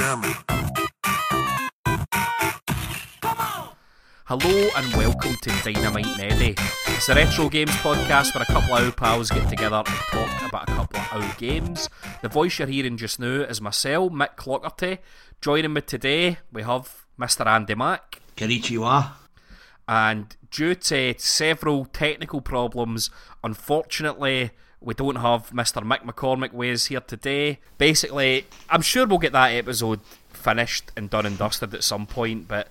jamming. Hello and welcome to Dynamite Neddy. It's a retro games podcast where a couple of our pals get together and talk about a couple of our games. The voice you're hearing just now is myself, Mick Clockerty. Joining me today, we have Mr. Andy Mack. Konnichiwa. And due to several technical problems, unfortunately, we don't have Mr. Mick McCormick with us here today. Basically, I'm sure we'll get that episode finished and done and dusted at some point, but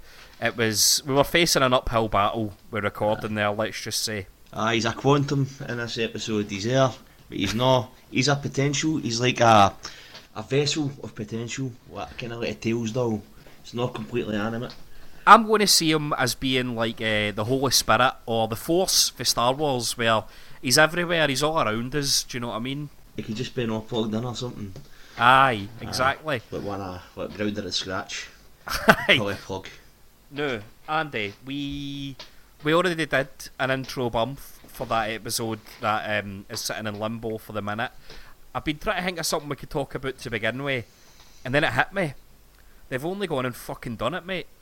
we were facing an uphill battle with recording there, let's just say. He's a quantum in this episode. He's there, but he's not. He's a potential. He's like a vessel of potential, kind of like a Tails doll. It's not completely animate. I'm going to see him as being like the Holy Spirit or the Force for Star Wars, where he's everywhere, he's all around us, do you know what I mean? He could just be not plugged in or something. Aye, exactly. Like grounded at scratch. Aye. Probably a plug. No, Andy, we already did an intro bump for that episode that is sitting in limbo for the minute. I've been trying to think of something we could talk about to begin with, and then it hit me. They've only gone and fucking done it, mate.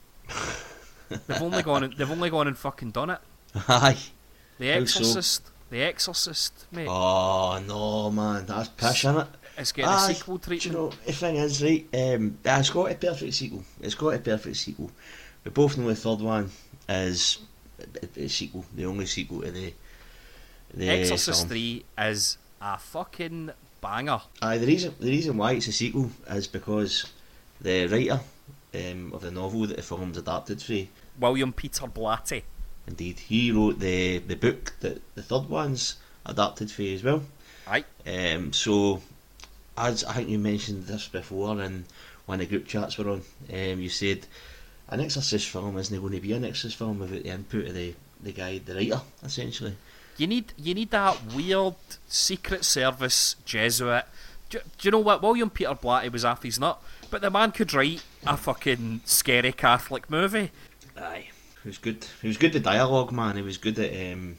They've only gone and fucking done it. Aye. The Exorcist. So? The Exorcist, mate. Oh no, man, that's pish, innit? It's getting a sequel treatment. Do you know, the thing is, right? It's got a perfect sequel. We both know the third one is a sequel, the only sequel to the Exorcist film. 3 is a fucking banger. Aye, the reason why it's a sequel is because the writer of the novel that the film's adapted from, William Peter Blatty. Indeed, he wrote the book that the third one's adapted from as well. Aye. So, as I think you mentioned this before in one of the group chats we're on, you said an Exorcist film isn't going to be an Exorcist film without the input of the guy, the writer, essentially. You need that weird Secret Service Jesuit. Do you know what? William Peter Blatty was off his nut, but the man could write a fucking scary Catholic movie. Aye, he was good. He was good at dialogue, man. He was good at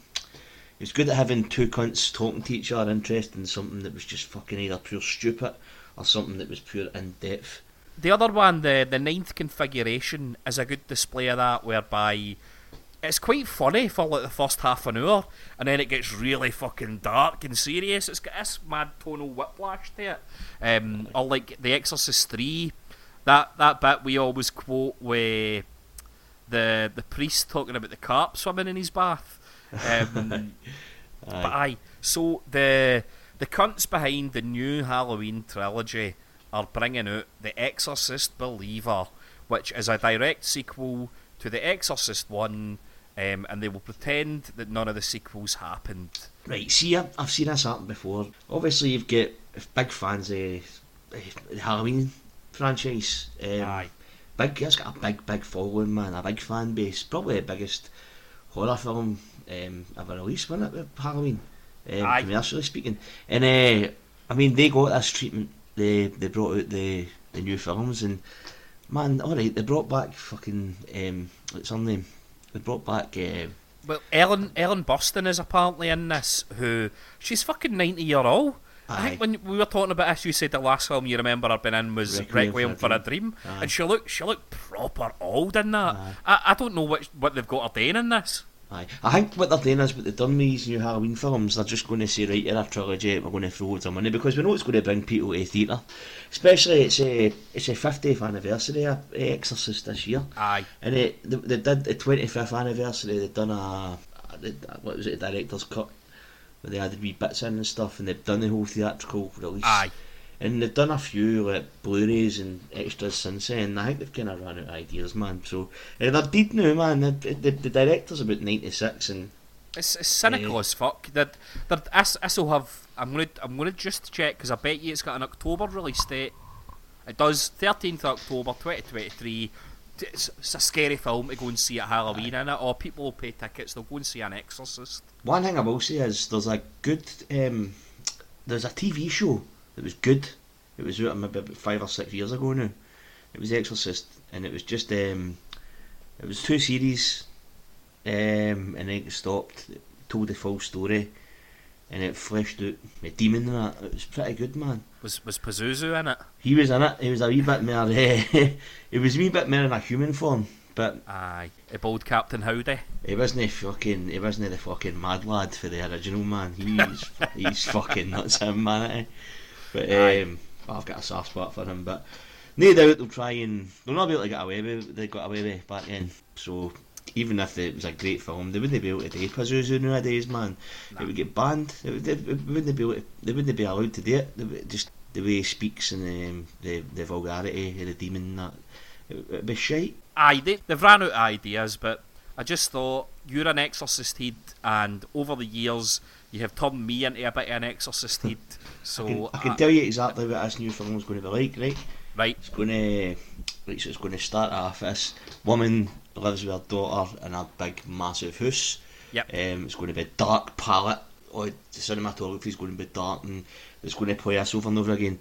having two cunts talking to each other, interested in something that was just fucking either pure stupid or something that was pure in depth. The other one, the ninth configuration, is a good display of that, whereby it's quite funny for like the first half an hour, and then it gets really fucking dark and serious. It's got this mad tonal whiplash to it. Or like The Exorcist 3, that bit we always quote with the priest talking about the carp swimming in his bath. But aye, so the cunts behind the new Halloween trilogy are bringing out The Exorcist Believer, which is a direct sequel to The Exorcist 1, and they will pretend that none of the sequels happened. Right, see, I've seen this happen before. Obviously, you've got big fans of the Halloween franchise. Aye. It's got a big following, man, a big fan base. Probably the biggest horror film ever released, wasn't it, with Halloween? Commercially speaking. And, I mean, they got this treatment. They brought out the new films, and man, alright, they brought back fucking what's her name? They brought back Well, Ellen Burstyn is apparently in this, who she's fucking 90-year-old. I think when we were talking about this, you said the last film you remember her being in was Requiem for a Dream, and she looked proper old in that. I don't know what they've got her doing in this. Aye. I think what they're doing is what they've done with these new Halloween films, they're just going to say, right, in our trilogy we're going to throw loads of money, because we know it's going to bring people to the theatre. Especially it's a 50th anniversary of Exorcist this year. Aye. And they did the 25th anniversary, they've done a director's cut, where they added wee bits in and stuff, and they've done the whole theatrical release. Aye. And they've done a few like Blu-rays and extras since then, and I think they've kind of run out of ideas, man. So they're dead now, man. The director's about 96, and it's cynical as fuck. That this'll have. I'm gonna just check, because I bet you it's got an October release date. It does, 13th October 2023. It's a scary film to go and see at Halloween, innit? Or people will pay tickets, they'll go and see an Exorcist. One thing I will say is there's a good there's a TV show that was good. It was out maybe about 5 or 6 years ago now. It was Exorcist, and it was just it was 2 series, and then it stopped. It told the full story, and it fleshed out the demon and that. It was pretty good, man. Was Pazuzu in it? He was in it. He was a wee bit more. He was a wee bit more in a human form, but aye, a bold Captain Howdy. He wasn't the fucking mad lad for the original, man. He's fucking nuts, him, man. But I've got a soft spot for him. But no doubt they'll not be able to get away with what they got away with back then. So even if it was a great film, they wouldn't be able to do Pazuzu nowadays, man. Nah. It would get banned. They wouldn't be allowed to do it. Just the way he speaks and the vulgarity of the demon and that. It would be shite. Aye, they've ran out of ideas, but I just thought, you're an Exorcist head, and over the years you have turned me into a bit of an Exorcist head. So I can tell you exactly what this new film is going to be like, right? Right. It's going to start off. This woman lives with her daughter in a big, massive house. Yep. It's going to be dark palette. The cinematography is going to be dark, and it's going to play us over and over again.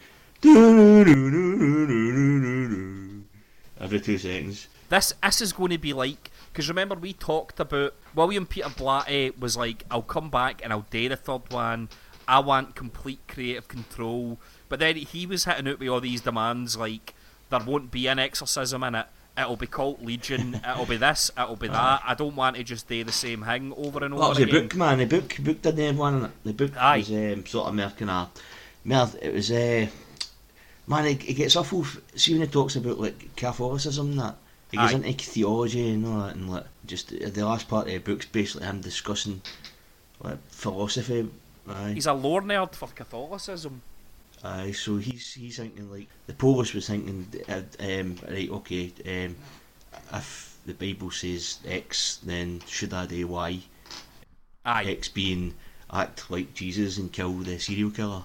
Every 2 seconds. This is going to be like, because remember we talked about William Peter Blatty was like, I'll come back and I'll do the third one. I want complete creative control. But then he was hitting out with all these demands like, there won't be an exorcism in it. It'll be called Legion. It'll be this. It'll be that. I don't want to just do the same thing over and over again. That was the book, man. The book didn't have one in it. The book was sort of American art. It was man, it gets awful. See when he talks about like Catholicism and that, he goes into theology and all that, and like just the last part of the book's basically him discussing like philosophy. He's a lore nerd for Catholicism. So he's thinking like the Polish was thinking, right, okay, if the Bible says X, then should I do Y? X being act like Jesus and kill the serial killer.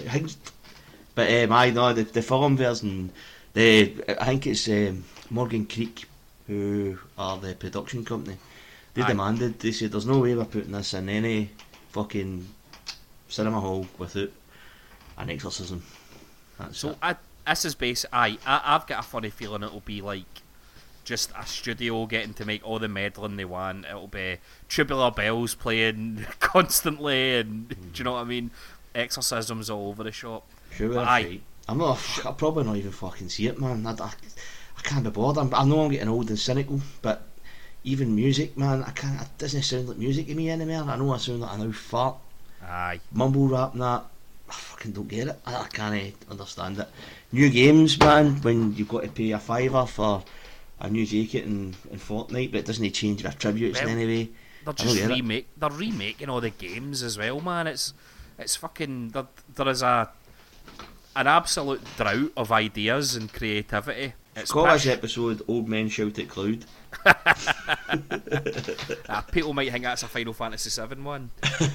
But the film version, I think it's Morgan Creek who are the production company. They demanded, they said, there's no way we're putting this in any fucking cinema hall without an exorcism. This is basic. I've got a funny feeling it'll be like just a studio getting to make all the meddling they want. It'll be Tubular Bells playing constantly, and do you know what I mean? Exorcisms all over the shop. Sure, I'll probably not even fucking see it, man. I can't be bothered. I know I'm getting old and cynical, but even music, man, it doesn't sound like music to me anymore. I know I sound like an old fart. Mumble rap and that, I fucking don't get it. I can't understand it. New games, man, when you've got to pay a $5 for a new jacket in Fortnite, but it doesn't change your attributes in any way. They're remaking all the games as well, man. It's fucking, there is an absolute drought of ideas and creativity. Call this episode Old Men Shout at Cloud. People might think that's a Final Fantasy VII one.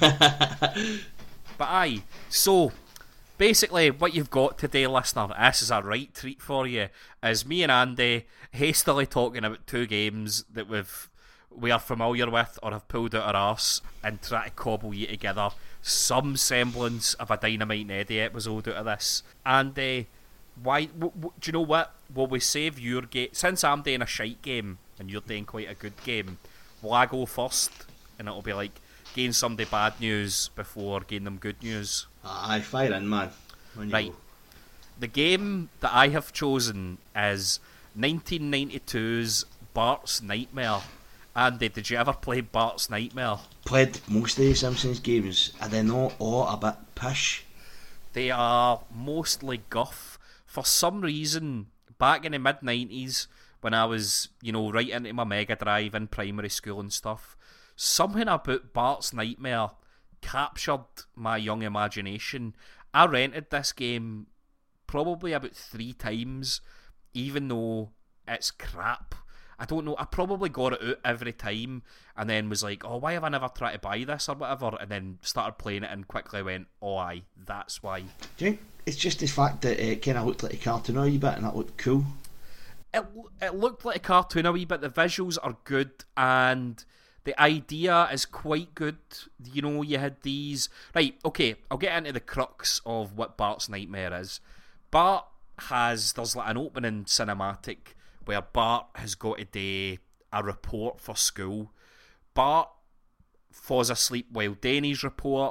But so basically what you've got today, listener, this is a right treat for you, is me and Andy hastily talking about 2 games that we are familiar with or have pulled out our arse and try to cobble you together some semblance of a Dynamite and Eddie episode out of this. And why? Do you know what? Will we save your game? Since I'm doing a shite game and you're doing quite a good game, will I go first? And it'll be like gain somebody bad news before gain them good news. Fire in, man. Right. The game that I have chosen is 1992's Bart's Nightmare. Andy, did you ever play Bart's Nightmare? Played most of the Simpsons games. Are they not all a bit pish? They are mostly guff. For some reason, back in the mid-90s, when I was, right into my Mega Drive in primary school and stuff, something about Bart's Nightmare captured my young imagination. I rented this game probably about 3 times, even though it's crap. I don't know, I probably got it out every time and then was like, oh, why have I never tried to buy this or whatever, and then started playing it and quickly went, oh that's why. Do you think it's just the fact that it kind of looked like a cartoon a wee bit and that looked cool? It looked like a cartoon a wee bit, the visuals are good and the idea is quite good. You had these... Right, okay, I'll get into the crux of what Bart's Nightmare is. There's like an opening cinematic where Bart has got to do a report for school. Bart falls asleep while doing his report,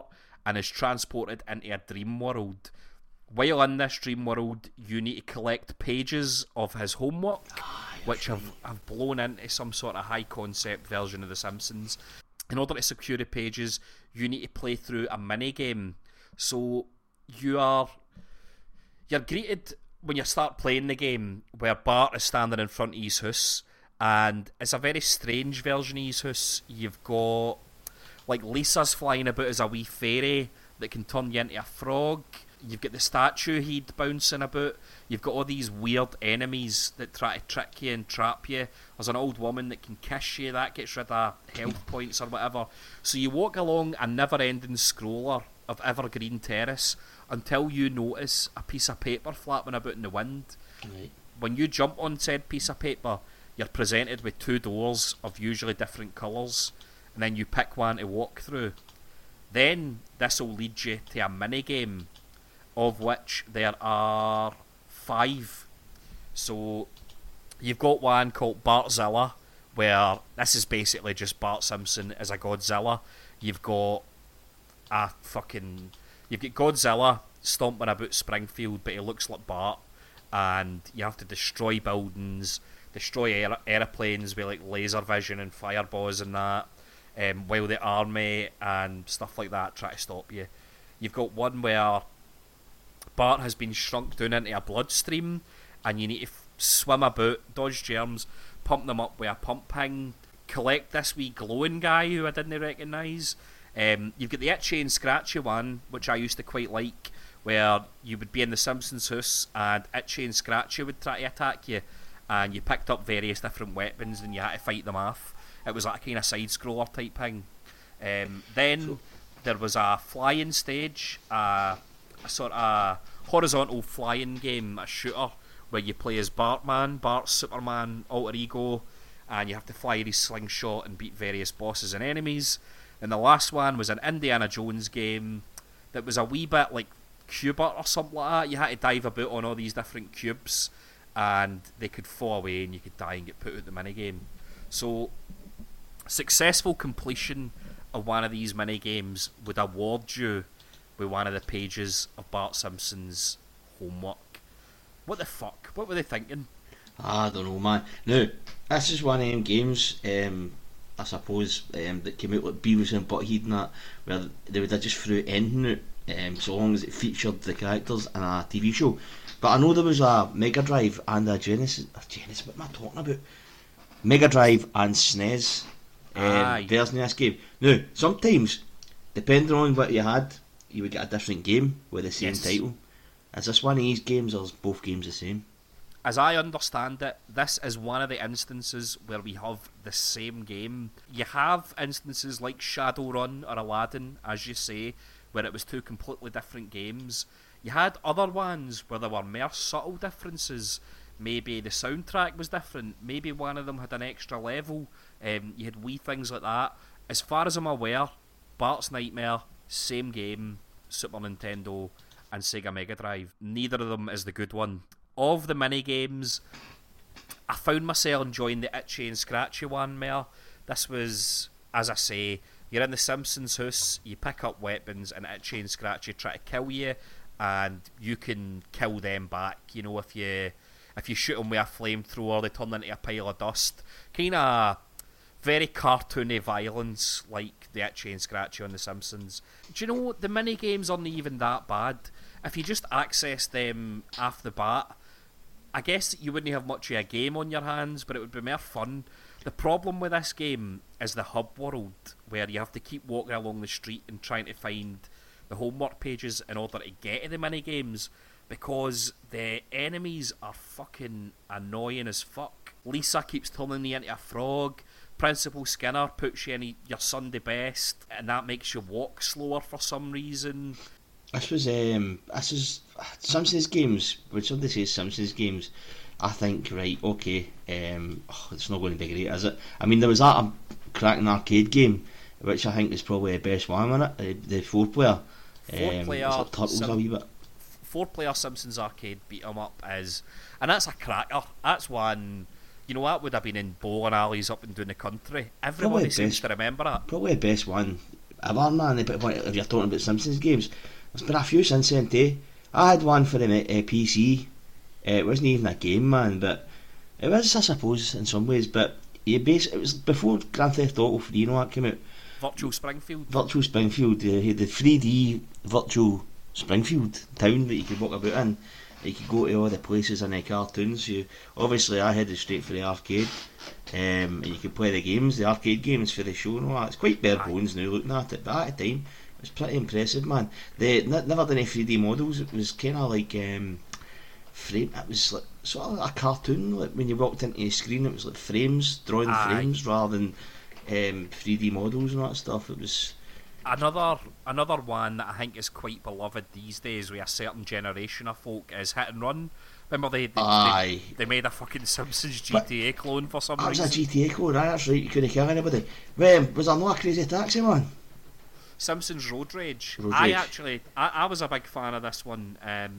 and is transported into a dream world. While in this dream world, you need to collect pages of his homework, which have blown into some sort of high concept version of The Simpsons. In order to secure the pages, you need to play through a mini game. So you're greeted when you start playing the game where Bart is standing in front of his house, and it's a very strange version of his house. You've got like Lisa's flying about as a wee fairy that can turn you into a frog. You've got the statue head bouncing about. You've got all these weird enemies that try to trick you and trap you. There's an old woman that can kiss you. That gets rid of health points or whatever. So you walk along a never-ending scroller of Evergreen Terrace until you notice a piece of paper flapping about in the wind. Right. When you jump on said piece of paper, you're presented with 2 doors of usually different colours, and then you pick one to walk through. Then this will lead you to a mini-game, of which there are 5. So you've got one called Bartzilla, where this is basically just Bart Simpson as a Godzilla. You've got Godzilla stomping about Springfield, but he looks like Bart, and you have to destroy buildings, destroy aeroplanes with like laser vision and fireballs and that, while the army and stuff like that try to stop you. You've got one where Bart has been shrunk down into a bloodstream, and you need to swim about, dodge germs, pump them up with a pump ping, collect this wee glowing guy who I didn't recognise. You've got the Itchy and Scratchy one, which I used to quite like, where you would be in the Simpsons house and Itchy and Scratchy would try to attack you, and you picked up various different weapons and you had to fight them off. It was like a kind of side-scroller type thing. Then there was a flying stage, a sort of horizontal flying game, a shooter, where you play as Bartman, Bart's Superman alter ego, and you have to fire his slingshot and beat various bosses and enemies. And the last one was an Indiana Jones game that was a wee bit like Cubert or something like that. You had to dive about on all these different cubes, and they could fall away and you could die and get put out the minigame. So successful completion of one of these mini-games would award you with one of the pages of Bart Simpson's homework. What the fuck? What were they thinking? I don't know, man. Now, this is one of them games, I suppose, that came out like Beavis and Butthead and that, where they would have just threw anything out, so long as it featured the characters in a TV show. But I know there was a Mega Drive and a Genesis, what am I talking about? Mega Drive and SNES version of this game. Now, sometimes, depending on what you had, you would get a different game with the same title. Is this one of these games, or is both games the same? As I understand it, this is one of the instances where we have the same game. You have instances like Shadowrun or Aladdin, as you say, where it was 2 completely different games. You had other ones where there were more subtle differences. Maybe the soundtrack was different. Maybe one of them had an extra level. You had wee things like that. As far as I'm aware, Bart's Nightmare, same game, Super Nintendo and Sega Mega Drive. Neither of them is the good one. Of the mini games, I found myself enjoying the Itchy and Scratchy one more. This was, as I say, you're in the Simpsons house, you pick up weapons, and Itchy and Scratchy try to kill you, and you can kill them back. You know, if you shoot them with a flamethrower, they turn into a pile of dust. Kind of very cartoony violence, like the Itchy and Scratchy on the Simpsons. Do you know, the mini games aren't even that bad. If you just access them off the bat, I guess you wouldn't have much of a game on your hands, but it would be more fun. The problem with this game is the hub world, where you have to keep walking along the street and trying to find the homework pages in order to get to the mini games, because the enemies are fucking annoying as fuck. Lisa keeps turning you into a frog. Principal Skinner puts you in your Sunday best, and that makes you walk slower for some reason. This is Simpsons games. When somebody says Simpsons games, I think, right, okay, it's not going to be great, is it? I mean, there was that cracking arcade game, which I think is probably the best one, wasn't it? The 4-player. 4-player. Turtles a wee bit. 4-player Simpsons arcade beat 'em up is, and that's a cracker. That's one. You know, that would have been in bowling alleys up and down the country. Everybody seems to remember that. Probably the best one. ever, man. If you're talking about Simpsons games, there's been a few since then too. I had one for the PC. It wasn't even a game, man, but it was, I suppose, in some ways. But it was before Grand Theft Auto 3, you know, that came out. Virtual Springfield. Virtual Springfield. You had the 3D virtual Springfield town that you could walk about in. You could go to all the places in the cartoons. Obviously, I headed straight for the arcade. And you could play the games, the arcade games for the show and all that. It's quite bare bones now looking at it, but at the time, it was pretty impressive, man. They never done any 3D models. It was kind of like frame. It was like sort of a cartoon. Like when you walked into the screen, it was like frames, drawing frames rather than 3D models and all that stuff. It was another one that I think is quite beloved these days with a certain generation of folk is Hit and Run. Remember they made a fucking Simpsons GTA clone for some reason. That was a GTA clone, that's right, you couldn't kill anybody. Was there not a Crazy Taxi, man? Simpsons Road Rage. I was a big fan of this one.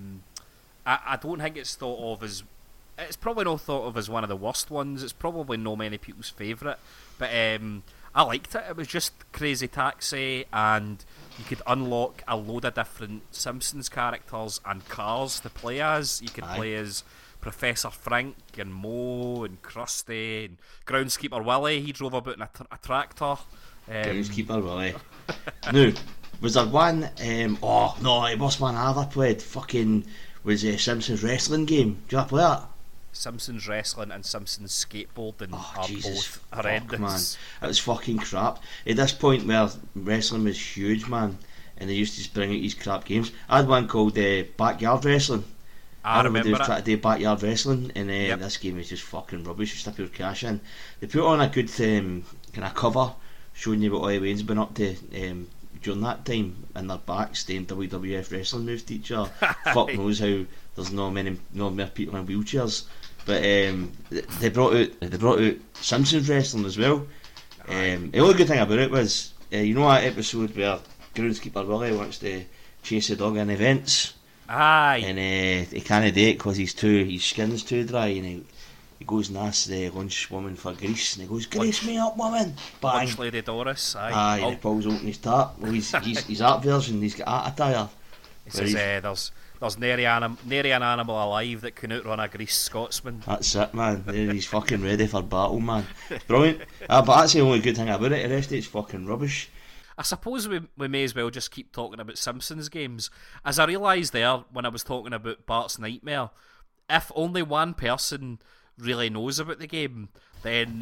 I don't think it's thought of as... It's probably not thought of as one of the worst ones. It's probably not many people's favourite. But I liked it. It was just Crazy Taxi, and you could unlock a load of different Simpsons characters and cars to play as. You could play as Professor Frank and Moe and Krusty and Groundskeeper Willie. He drove about in a tractor. Groundskeeper Willie. Now, was there one... oh, no, the worst one I ever played fucking was a Simpsons wrestling game. Do you ever play that? Simpsons wrestling and Simpsons skateboarding are Jesus, both horrendous. Man. It was fucking crap. At this point where wrestling was huge, man, and they used to just bring out these crap games. I had one called Backyard Wrestling. I remember they tried to do backyard wrestling, and this game was just fucking rubbish. You stick your cash in. They put on a good kind of cover showing you what Ollie Wayne's been up to during that time, and their backs doing WWF wrestling moves to each other. Fuck knows how there's no more people in wheelchairs. But they brought out Simpsons wrestling as well. The only good thing about it was you know that episode where Groundskeeper Willie wants to chase the dog in events. Aye. And he can't do it because his skin's too dry, and he goes and asks the lunch woman for grease, and he goes, "Grease me up, woman!" Bang. Lunch Lady Doris. Aye. And he pulls open his tap. Well, his art version, he's got attire. He says, there's nary an animal alive that can outrun a greased Scotsman. That's it, man. He's fucking ready for battle, man. Brilliant. But that's the only good thing about it. The rest of it's fucking rubbish. I suppose we may as well just keep talking about Simpsons games. As I realised there when I was talking about Bart's Nightmare, if only one person really knows about the game, then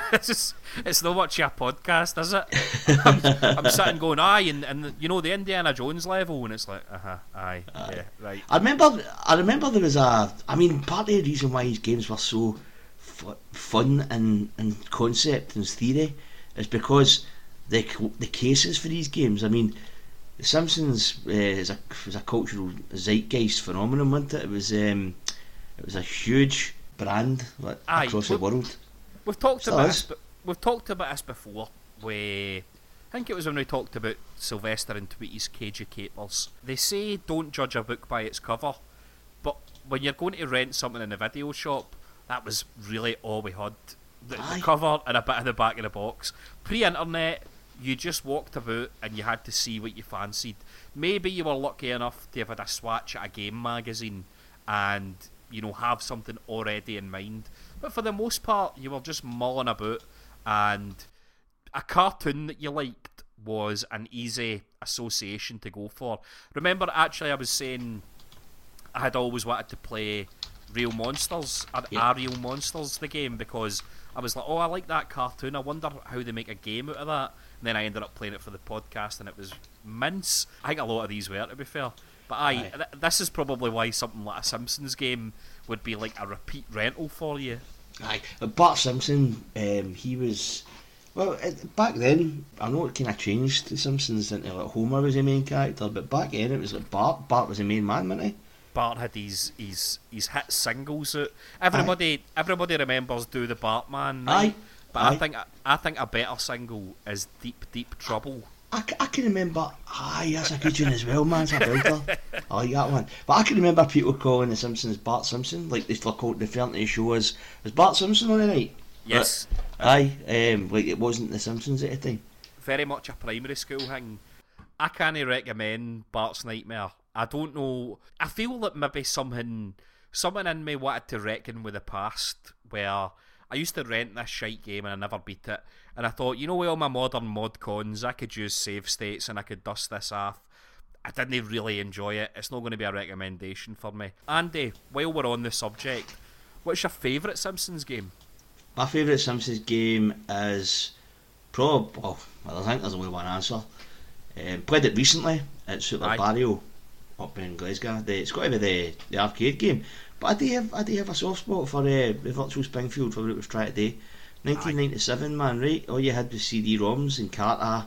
it's not much a podcast, is it? I'm sitting going, aye, and you know the Indiana Jones level, and it's like, aye, yeah, right. I remember there was part of the reason why these games were so fun and concept and theory is because the cases for these games. I mean, The Simpsons was a cultural zeitgeist phenomenon, wasn't it? It was a huge brand across the world. We've talked about this before. I think it was when we talked about Sylvester and Tweety's Cagey Capers. They say don't judge a book by its cover, but when you're going to rent something in a video shop, that was really all we had. The cover and a bit of the back of the box. Pre-internet, you just walked about and you had to see what you fancied. Maybe you were lucky enough to have had a swatch at a game magazine and have something already in mind. But for the most part, you were just mulling about, and a cartoon that you liked was an easy association to go for. Remember, actually, I was saying I had always wanted to play Real Monsters, Are Real Monsters, the game, because I was like, I like that cartoon, I wonder how they make a game out of that. And then I ended up playing it for the podcast, and it was mince. I think a lot of these were, to be fair. But this is probably why something like a Simpsons game would be like a repeat rental for you. Bart Simpson, he was... Well, back then, I know it kind of changed The Simpsons into like Homer was the main character, but back then it was like Bart. Bart was the main man, wasn't he? Bart had his hit singles out. Everybody remembers Do the Bartman, right? But I think a better single is Deep Deep Trouble. I can remember. That's a good one as well, man. It's a belter. I like that one. But I can remember people calling The Simpsons Bart Simpson, like they referring to the show as Bart Simpson on the night. Yes. Like it wasn't The Simpsons at the time. very much a primary school thing. I can't recommend Bart's Nightmare. I don't know. I feel that maybe something in me wanted to reckon with the past, where I used to rent this shite game and I never beat it. And I thought, you know, with all my modern mod cons, I could use save states and I could dust this off. I didn't really enjoy it. It's not going to be a recommendation for me. Andy, while we're on the subject, what's your favourite Simpsons game? My favourite Simpsons game is probably, well, I think there's only one answer. Played it recently at Super Mario up in Glasgow. It's got to be the arcade game. But I do have a soft spot for the Virtual Springfield, for what it was trying to do. 1997, man, right? All you had was CD-ROMs and Carta,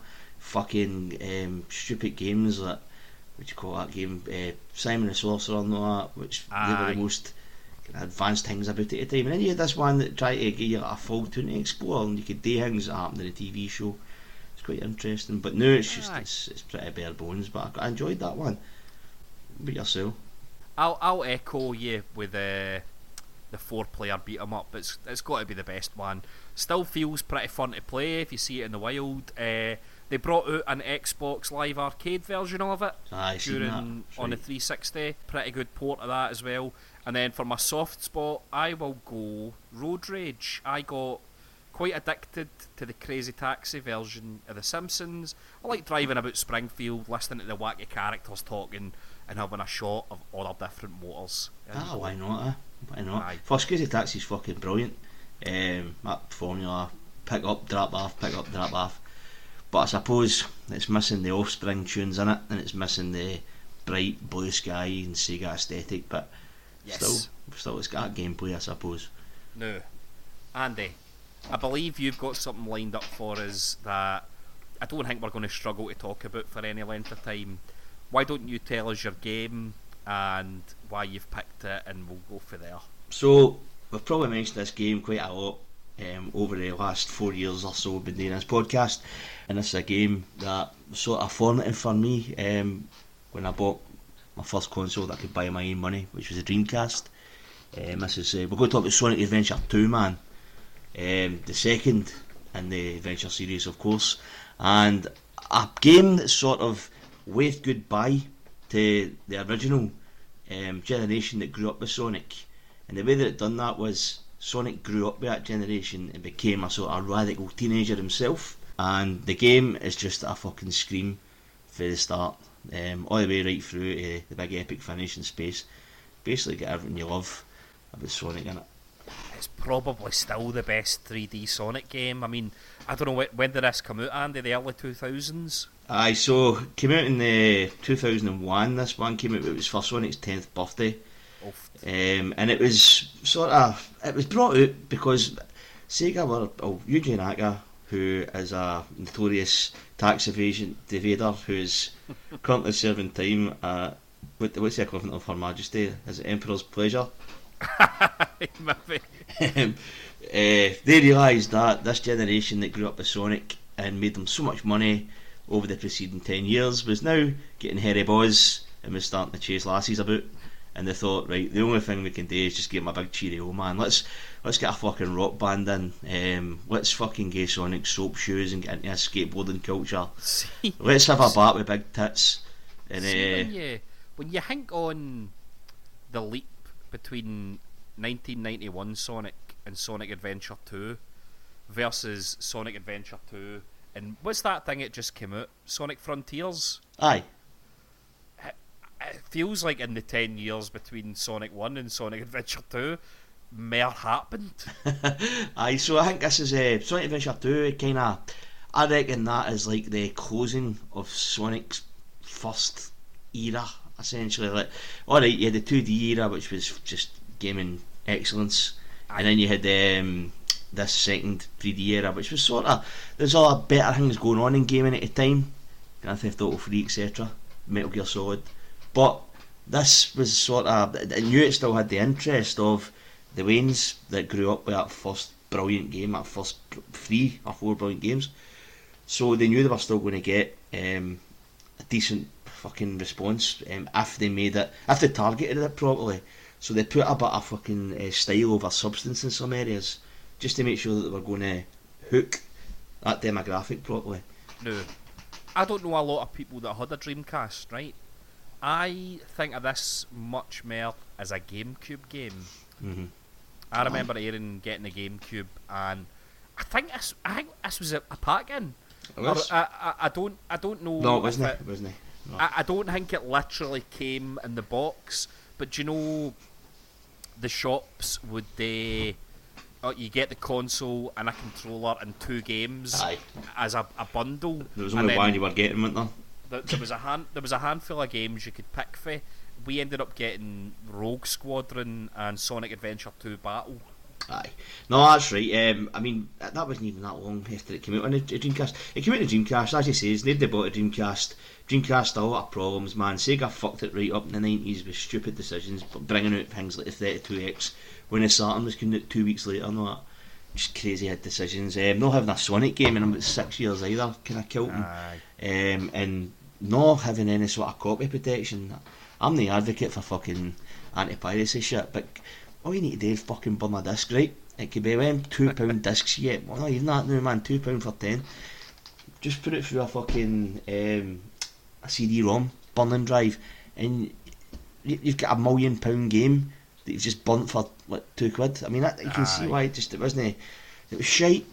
fucking stupid games like, what do you call that game? Simon the Sorcerer and all that, which they were the most advanced things about it at the time. And then you had this one that tried to give you like a full tune to explore, and you could do things that happened in the TV show. It's quite interesting. But now it's just it's pretty bare bones. But I enjoyed that one. But yourself? I'll echo you with the 4-player beat 'em up. It's got to be the best one. Still feels pretty fun to play if you see it in the wild. They brought out an Xbox Live Arcade version of it on the 360. Pretty good port of that as well. And then for my soft spot, I will go Road Rage. I got quite addicted to the Crazy Taxi version of The Simpsons. I like driving about Springfield, listening to the wacky characters talking and having a shot of all the different motors. Why not? Why not? Aye. First, Crazy Taxi's fucking brilliant. That formula, pick up, drop off, pick up, drop off. But I suppose it's missing the Offspring tunes in it, and it's missing the bright blue sky and Sega aesthetic. But yes. still, it's got gameplay, I suppose. No, Andy, I believe you've got something lined up for us that I don't think we're going to struggle to talk about for any length of time. Why don't you tell us your game and why you've picked it, and we'll go for there. So we've probably mentioned this game quite a lot over the last 4 years or so we've been doing this podcast, and this is a game that was sort of formative for me when I bought my first console that I could buy my own money, which was a Dreamcast. This is we're going to talk about Sonic Adventure 2, man. The second in the Adventure series, of course, and a game that sort of waved goodbye to the original generation that grew up with Sonic. And the way that it done that was Sonic grew up with that generation and became a sort of radical teenager himself. And the game is just a fucking scream for the start, all the way right through to the big epic finish in space. Basically get everything you love about Sonic in it. It's probably still the best 3D Sonic game. I mean, I don't know when did this come out, Andy? The early 2000s? Aye, so came out in the 2001. This one came out. It was for Sonic's 10th birthday, and it was it was brought out because Sega were Yuji Naka, who is a notorious tax evader who is currently serving time at what's the equivalent of Her Majesty? Is it Emperor's Pleasure? Maybe. They realised that this generation that grew up with Sonic and made them so much money over the preceding 10 years was now getting hairy boys and was starting to chase lassies about, and they thought, right, the only thing we can do is just give them a big cheery old man. Let's get a fucking rock band in. Let's fucking get Sonic soap shoes and get into a skateboarding culture. Let's have a bat with big tits. And when you think on the leap between 1991 Sonic and Sonic Adventure 2 versus Sonic Adventure 2 and what's that thing that just came out? Sonic Frontiers? Aye. It feels like in the 10 years between Sonic 1 and Sonic Adventure 2 more happened. Aye, so I think this is Sonic Adventure 2 kinda, I reckon that is like the closing of Sonic's first era, essentially. Like, alright, you had the 2D era, which was just gaming excellence. Aye. And then you had this second 3D era, which was sort of, there's a lot better things going on in gaming at the time, Grand Theft Auto 3, etc., Metal Gear Solid, but this was sort of, I knew it still had the interest of the Waynes that grew up with that first brilliant game, that first 3 or 4 brilliant games, so they knew they were still going to get a decent fucking response if they targeted it properly. So they put a bit of fucking style over substance in some areas, just to make sure that they were going to hook that demographic properly. Now, I don't know a lot of people that had a Dreamcast, right? I think of this much more as a GameCube game. Mm-hmm. I remember Aaron getting a GameCube, and I think this was a pack-in. I don't know. No, it wasn't. It wasn't. No. I don't think it literally came in the box, but do you know, the shops would you get the console and a controller and 2 games as a bundle. There was only one you were getting, wasn't there? There was a handful of games you could pick for. We ended up getting Rogue Squadron and Sonic Adventure 2 Battle. Aye. No, that's right. I mean, that wasn't even that long after it came out on the Dreamcast. It came out on the Dreamcast, as you say, nobody bought a Dreamcast. Dreamcast still a lot of problems, man. Sega fucked it right up in the 90s with stupid decisions, bringing out things like the 32X when the Saturn was coming out 2 weeks later and all that. Just crazy had decisions. Not having a Sonic game in about 6 years either kind of killed him. And not having any sort of copy protection. I'm the advocate for fucking anti-piracy shit, but all you need to do is fucking burn a disc, right? It could be them £2 discs you get. Well, not even that now, man. £2 for 10. Just put it through a fucking a CD-ROM burning drive, and you've got £1 million game that you've just burnt for like £2. I mean, you can see why it wasn't. It was shite.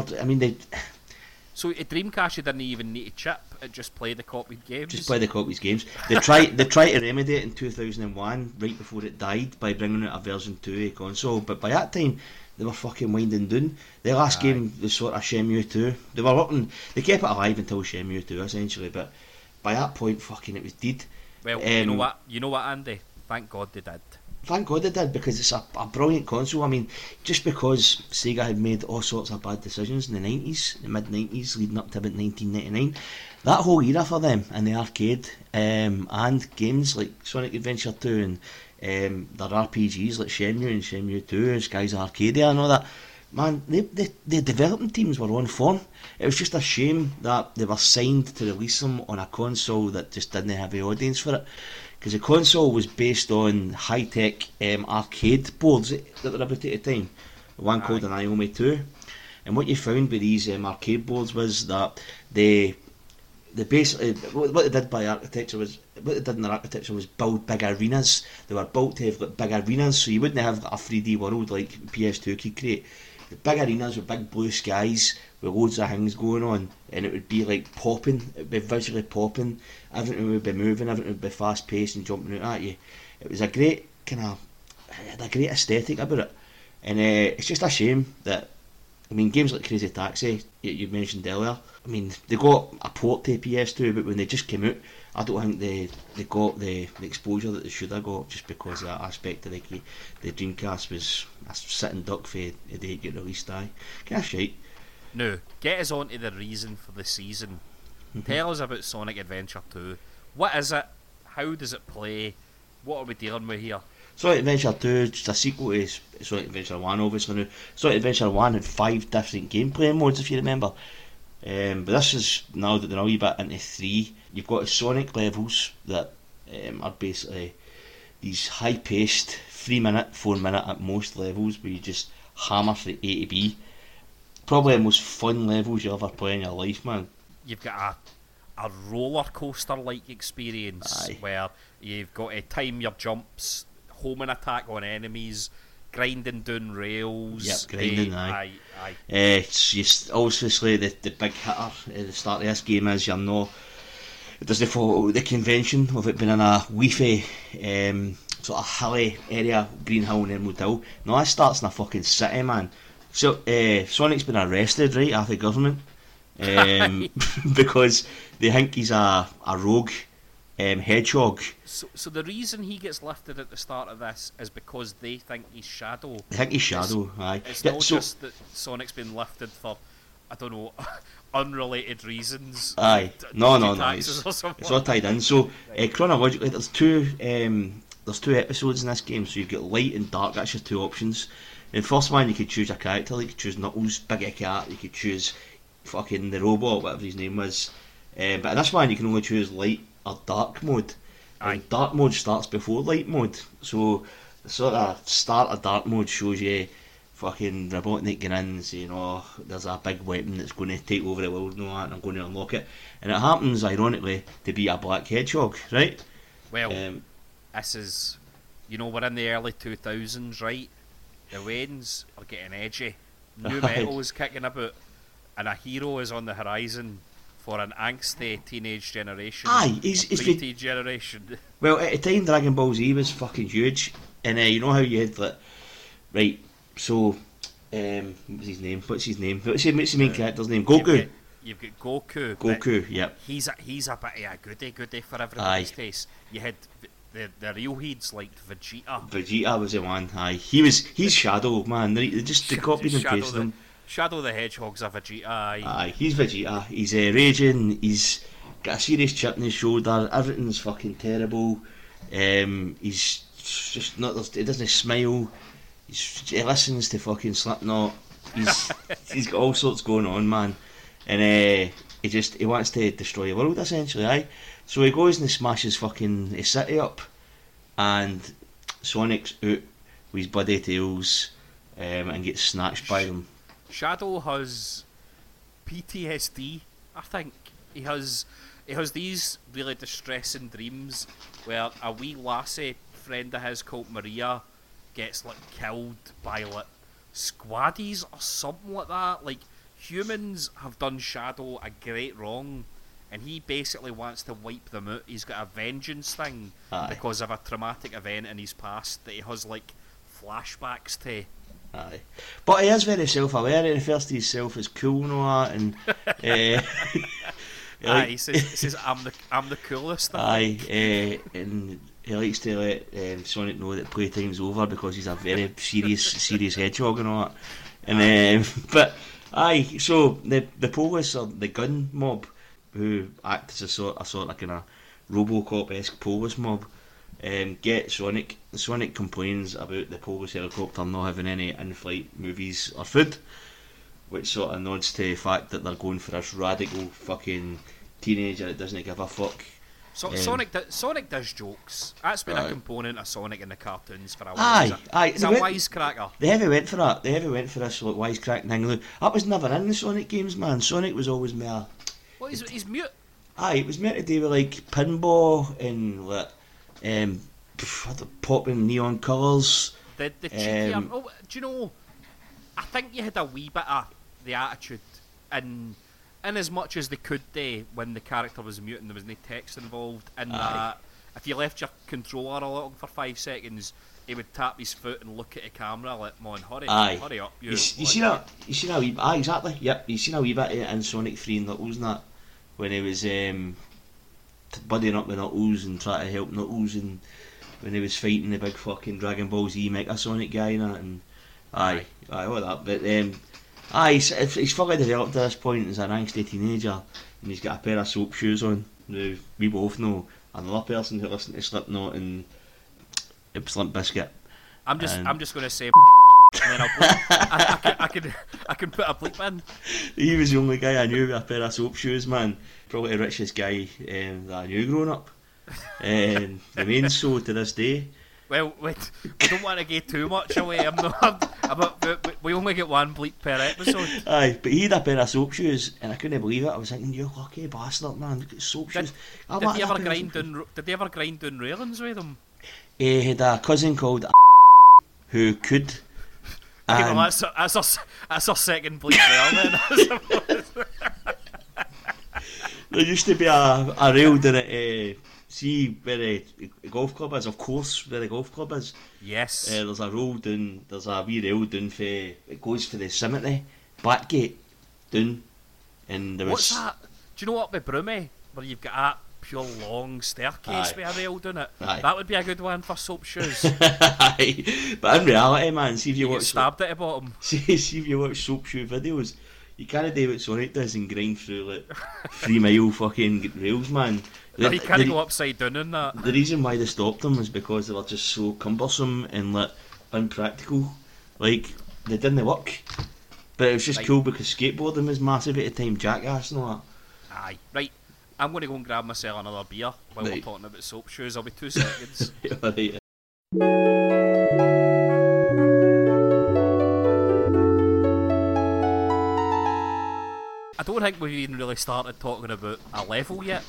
So at Dreamcast you didn't even need to chip; it just played the copied games. Just play the copied games. They tried to remedy it in 2001, right before it died, by bringing out a version 2 console. But by that time, they were fucking winding down. The last game was sort of Shenmue 2. They kept it alive until Shenmue 2 essentially. But by that point, fucking it was dead. Well, you know what, Andy? Thank God they did. Thank God they did, because it's a brilliant console. I mean, just because Sega had made all sorts of bad decisions in the 90s, the mid-90s, leading up to about 1999, that whole era for them in the arcade, and games like Sonic Adventure 2 and their RPGs like Shenmue and Shenmue 2, Skies Arcadia and all that, man, the development teams were on form. It was just a shame that they were signed to release them on a console that just didn't have an audience for it. Because the console was based on high-tech arcade boards that were about at the time. One called an Iome 2. And what you found with these arcade boards was that they basically, what they did in their architecture was build big arenas. They were built to have like, big arenas, so you wouldn't have a 3D world like PS2 could create. The big arenas with big blue skies with loads of things going on, and it would be like popping, it would be visually popping, everything would be moving, everything would be fast paced and jumping out at you. It was a great aesthetic about it, and it's just a shame that, I mean, games like Crazy Taxi you mentioned earlier, I mean, they got a port to PS2, but when they just came out, I don't think they got the exposure that they should have got, just because of that aspect of the Dreamcast was a sitting duck for the day it got released. Kind of shite. Now, get us on to the reason for the season. Tell us about Sonic Adventure 2. What is it? How does it play? What are we dealing with here? Sonic Adventure 2 is just a sequel to Sonic Adventure 1, obviously. Now, Sonic Adventure 1 had 5 different gameplay modes, if you remember. But this is now that they're a wee bit into 3. You've got Sonic levels that are basically these high-paced 3-minute, 4-minute at most levels where you just hammer from A to B. Probably the most fun levels you ever play in your life, man. You've got a roller coaster like experience. Aye. Where you've got to time your jumps, home and attack on enemies, grinding down rails. Yep, grinding. Aye. It's just obviously the big hitter at the start of this game is you're not. It doesn't follow the convention of it being in a leafy, sort of hilly area, Green Hill and Emerald Hill. No, it starts in a fucking city, man. So Sonic's been arrested, right, after the government, because they think he's a rogue hedgehog. So the reason he gets lifted at the start of this is because they think he's Shadow. They think he's Shadow, aye. It's not just that Sonic's been lifted for, I don't know, unrelated reasons. Aye, no. It's all tied in. So chronologically, there's two episodes in this game. So you've got light and dark. That's your two options. In the first one, you could choose a character. Like you could choose Knuckles, Big Cat. You could choose fucking the robot, whatever his name was. But in this one, you can only choose light or dark mode. And dark mode starts before light mode. So the sort of start of dark mode shows you fucking Robotnik going in saying, oh, there's a big weapon that's going to take over the world and all that, and I'm going to unlock it. And it happens, ironically, to be a black hedgehog, right? Well, this is, we're in the early 2000s, right? The Waynes are getting edgy. New metal is kicking about, and a hero is on the horizon for an angsty teenage generation. He's generation. Well, at the time, Dragon Ball Z was fucking huge, and you know how you had like, right? So, what's his name? What's his main character's name? Goku. You've got Goku. Goku, yep. He's a bit of a goodie for everybody's taste. You had the real heads like Vegeta. Vegeta was the one. He's Shadow, man. They copied and pasted him. Shadow the Hedgehog's a Vegeta. He's Vegeta. He's raging. He's got a serious chip in his shoulder. Everything's fucking terrible. He's just not. He doesn't smile. He listens to fucking Slipknot. He's got all sorts going on, man. And he wants to destroy the world, essentially. So he goes and he smashes fucking his city up, and Sonic's out with his buddy Tails, and gets snatched by them. Shadow has PTSD, I think. He has these really distressing dreams where a wee lassie friend of his called Maria gets killed by squaddies or something like that. Like, humans have done Shadow a great wrong, and he basically wants to wipe them out. He's got a vengeance thing because of a traumatic event in his past that he has flashbacks to. Aye, but he is very self-aware. He refers to himself as cool and all that, and he says I'm the coolest. And he likes to let Sonic know that playtime's over because he's a very serious hedgehog and all that. And but so the police or the gun mob, who act as a sort of kind of RoboCop-esque police mob, get Sonic. Sonic complains about the police helicopter not having any in-flight movies or food, which sort of nods to the fact that they're going for this radical fucking teenager that doesn't give a fuck. So Sonic does jokes. That's been a component of Sonic in the cartoons for a while. He's a wisecracker. They heavy went for that. They heavy went for this wisecrack thing. That was never in the Sonic games, man. Sonic was always more. Well, he's mute. It was meant to do with pinball and popping neon colours. The cheeky. Do you know? I think you had a wee bit of the attitude in as much as they could do when the character was mute and there was no text involved. And if you left your controller along for 5 seconds, he would tap his foot and look at the camera like, "Mon, hurry up!" You seen a wee exactly. Yep, you seen a wee bit in Sonic 3 and Knuckles and that when he was buddying up with Knuckles and trying to help Knuckles, and when he was fighting the big fucking Dragon Ball Z Mecha Sonic guy and that, and all that. But he's fully developed at this point as an angsty teenager, and he's got a pair of soap shoes on. Now, we both know another person who listened to Slipknot and Limp Bizkit. I'm just going to say, and then I can put a bleep in. He was the only guy I knew with a pair of soap shoes, man. Probably the richest guy that I knew growing up, and remains so to this day. Well, wait, we don't want to give too much away. We only get one bleep per episode. But he had a pair of soap shoes, and I couldn't believe it. I was thinking, "You lucky bastard, man! Look at soap shoes." Did they ever grind down railings with them? He had a cousin called who could. Okay, well, that's our second bleep there, then. There used to be a rail down at see where the golf club is, of course, where the golf club is. Yes. There's a road down, there's a wee rail down for, it goes for the cemetery, Blackgate, down. And there was... What's that? Do you know what, by Brummy, where you've got that pure long staircase with a rail down it? That would be a good one for soap shoes. But in reality, man, see if you watch... stabbed at the bottom. See if you watch soap shoe videos, you can't do what Sonic does and grind through 3 mile fucking rails, man. You can't go upside down in that. The reason why they stopped them was because they were just so cumbersome and unpractical. They didn't work. But it was just cool because skateboarding was massive at the time, Jackass and all that. Aye, right. I'm going to go and grab myself another beer while we're talking about soap shoes. I'll be 2 seconds. Right. I don't think we've even really started talking about a level yet.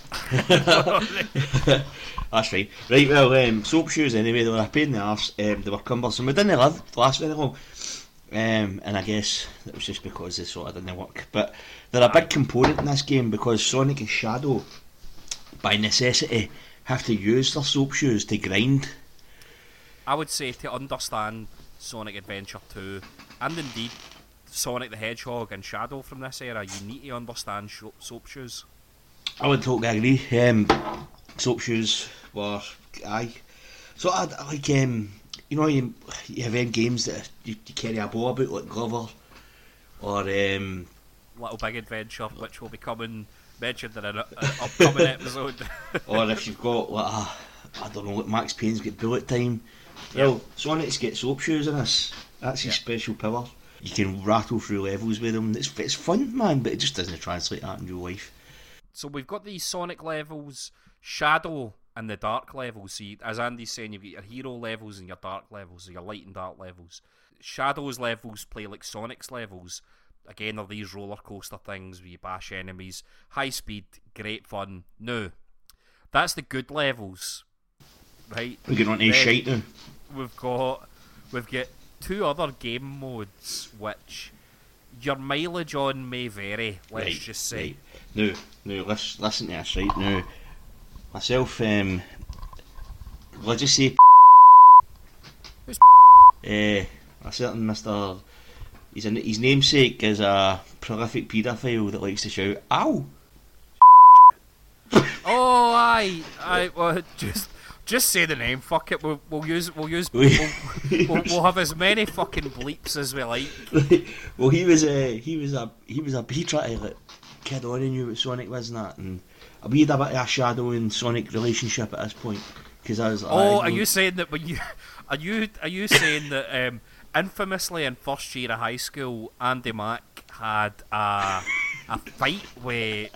That's right. Right, well, soap shoes anyway, they were a pain in the arse, they were cumbersome. We didn't last very long, and I guess it was just because they sort of didn't work. But they're a big component in this game because Sonic and Shadow, by necessity, have to use their soap shoes to grind. I would say to understand Sonic Adventure 2, and indeed Sonic the Hedgehog and Shadow from this era, you need to understand soap shoes. I would totally agree. Soap shoes were, aye. So I like, you know, you have end games that you carry a bow about, like Glover, or Little Big Adventure, which will be mentioned in an upcoming episode. Or if you've got like I don't know, like Max Payne's got bullet time. Well, Sonic's got soap shoes in this. That's his special power. You can rattle through levels with them. It's fun, man, but it just doesn't translate that in real life. So we've got these Sonic levels, Shadow, and the Dark levels. See, as Andy's saying, you've got your hero levels and your dark levels, or your light and dark levels. Shadow's levels play like Sonic's levels. Again, they're these roller coaster things where you bash enemies. High speed, great fun. No, that's the good levels, right? We're getting on to shite now. We've got 2 other game modes which your mileage on may vary. Let's just say. Right. No. Listen to this right now. Myself, let's just say. Who's a certain Mr. His namesake is a prolific paedophile that likes to shout, "Ow!" Oh, aye. Well, just say the name. Fuck it. We'll have as many fucking bleeps as we like. Well, he tried to like kid on and knew what Sonic was and that, and we had a bit of a Shadow and Sonic relationship at this point because I was. Are you saying that when you are you saying that infamously in first year of high school, Andy Mack had a fight with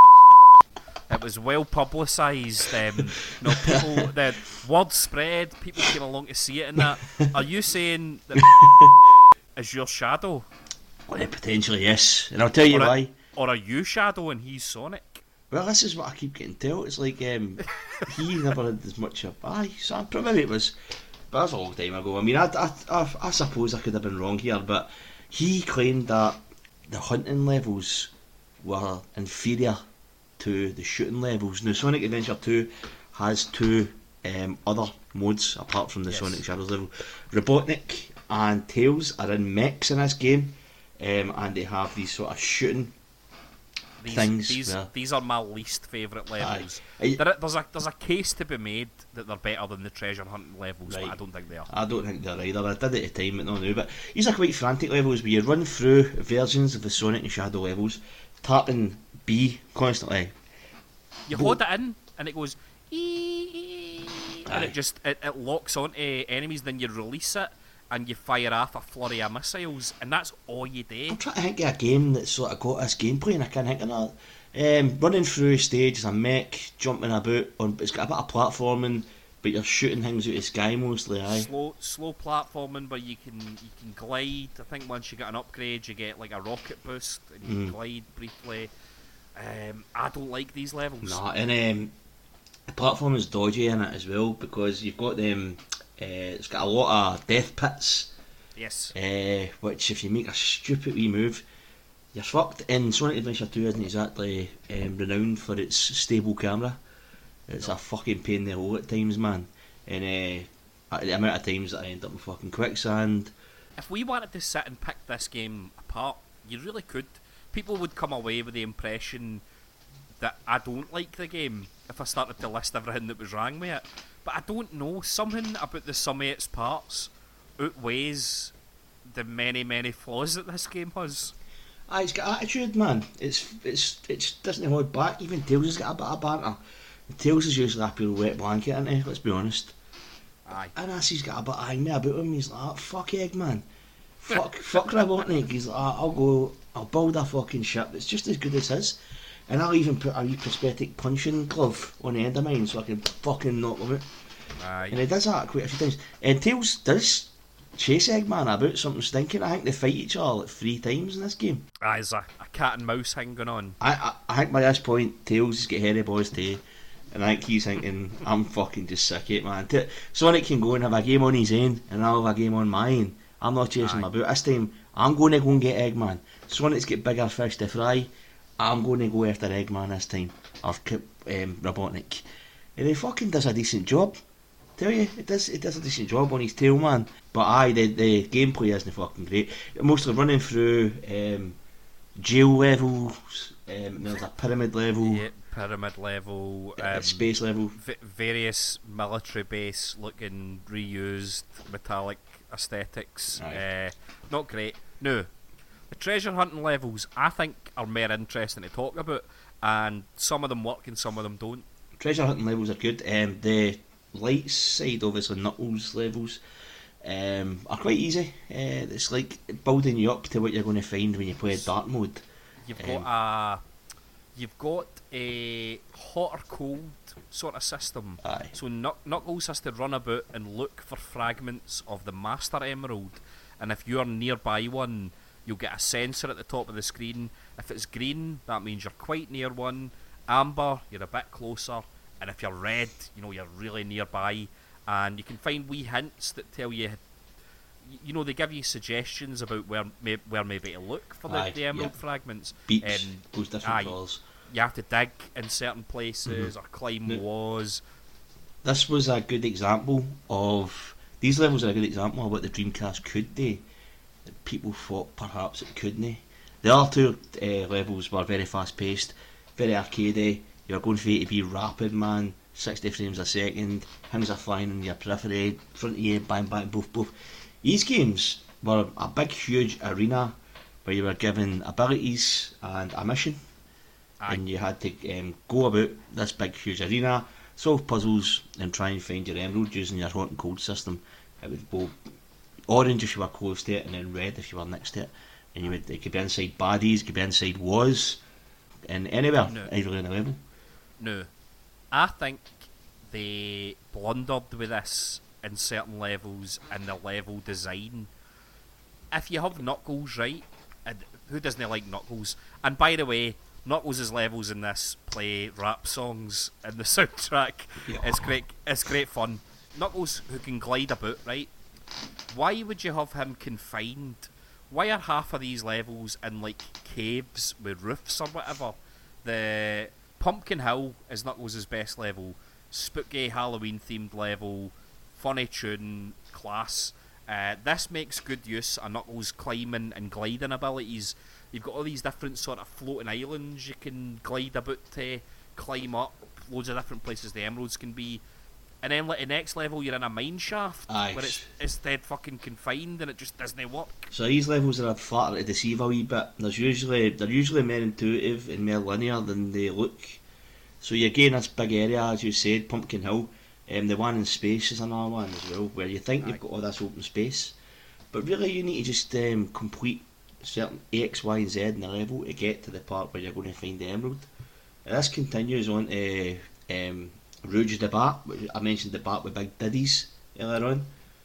it was well publicised. People, the word spread. People came along to see it, and that. Are you saying that is your Shadow? Well, potentially yes, and I'll tell you why. Or are you Shadow and he's Sonic? Well, this is what I keep getting told. It's like he never had as much of. So maybe it was. But that was a long time ago. I mean, I suppose I could have been wrong here, but he claimed that the hunting levels were inferior to the shooting levels. Now, Sonic Adventure 2 has 2 other modes apart from the Sonic Shadows level. Robotnik and Tails are in mechs in this game, and they have these sort of shooting things. These are my least favourite levels. There's a case to be made that they're better than the treasure hunting levels, but I don't think they are. I don't think they're either. I did it at the time, but not now. But these are quite frantic levels where you run through versions of the Sonic and Shadow levels, tapping B constantly. You hold it in, and it goes ee, and it locks onto enemies. Then you release it, and you fire off a flurry of missiles, and that's all you do. I'm trying to think of a game that's sort of got this gameplay, and I can't think of that. Running through a stage is a mech, jumping about, it's got a bit of platforming, but you're shooting things out of the sky mostly. Slow platforming, but you can glide. I think once you get an upgrade, you get like a rocket boost, and you can glide briefly. I don't like these levels. Nah, and the platform is dodgy in it as well because you've got them. It's got a lot of death pits. Yes. Which if you make a stupid wee move, you're fucked. And Sonic Adventure 2 isn't exactly renowned for its stable camera. It's a fucking pain in the hole at times, man. And the amount of times that I end up in fucking quicksand. If we wanted to sit and pick this game apart, you really could. People would come away with the impression that I don't like the game if I started to list everything that was wrong with it. But I don't know, something about the sum of its parts outweighs the many, many flaws that this game has. It's got attitude, man. It doesn't hold back. Even Tails has got a bit of banter. Tails is usually a pure wet blanket, isn't he? Let's be honest. Aye. And he's got a bit of anger about him. He's like, fuck Eggman. Fuck Robotnik. He's like, I'll build a fucking ship that's just as good as his. And I'll even put a wee prosthetic punching glove on the end of mine so I can fucking knock him out. Aye. And he does that quite a few times. And Tails does chase Eggman about something stinking. I think they fight each other like 3 times in this game. There's a cat and mouse thing going on. I think by this point, Tails has got Hairy Boy's tail, and I think he's thinking, I'm fucking just sick of it, man. Sonic can go and have a game on his own, and I'll have a game on mine. I'm not chasing my boot. This time, I'm going to go and get Eggman. Sonic's got bigger fish to fry. I'm going to go after Eggman this time. Or Robotnik. And he fucking does a decent job. Tell you, it does a decent job on his tail, man. But aye, the gameplay isn't fucking great. Mostly running through jail levels, there's a pyramid level. Yeah, pyramid level. Space level. Various military base looking reused metallic aesthetics. Not great. No. The treasure hunting levels, I think, are more interesting to talk about, and some of them work and some of them don't. Treasure hunting levels are good. The light side, obviously, Knuckles levels are quite easy. It's like building you up to what you're going to find when you play dark mode. You've got a hot or cold sort of system. Aye. So Knuckles has to run about and look for fragments of the Master Emerald, and if you're nearby one, you'll get a sensor at the top of the screen. If it's green, that means you're quite near one. Amber, you're a bit closer. And if you're red, you're really nearby. And you can find wee hints that tell you, they give you suggestions about where maybe to look for the emerald fragments. Beach, those different colours. You have to dig in certain places or climb walls. This was a good example of... These levels are a good example of what the Dreamcast could do. That people thought perhaps it couldn't. The other two levels were very fast paced, very arcadey. You're going for it to be rapid, man. 60 frames a second, things are flying in your periphery, front of you, bang, bang, boof. These games were a big, huge arena where you were given abilities and a mission, and you had to go about this big, huge arena, solve puzzles, and try and find your emerald using your hot and cold system. It would go orange if you were close to it, and then red if you were next to it. And it could be inside baddies, it could be inside walls, and anywhere, either in the level. No. I think they blundered with this in certain levels and the level design. If you have Knuckles, right, and who doesn't like Knuckles? And by the way, Knuckles' levels in this play rap songs in the soundtrack. Yeah. It's great fun. Knuckles, who can glide about, right? Why would you have him confined? Why are half of these levels in like caves with roofs or whatever? The Pumpkin Hill is Knuckles' best level. Spooky Halloween themed level, funny tune, class. This makes good use of Knuckles' climbing and gliding abilities. You've got all these different sort of floating islands you can glide about to, climb up, loads of different places the emeralds can be. And then like the next level you're in a mine shaft where it's dead fucking confined and it just doesn't work. So these levels are flatter to deceive a wee bit. They're usually more intuitive and more linear than they look. So you gain this big area, as you said, Pumpkin Hill. The one in space is another one as well, where you think you've got all this open space, but really you need to just complete certain X, Y, and Z in the level to get to the part where you're going to find the emerald. And this continues on to Rouge the Bat. I mentioned the bat with big diddies earlier on.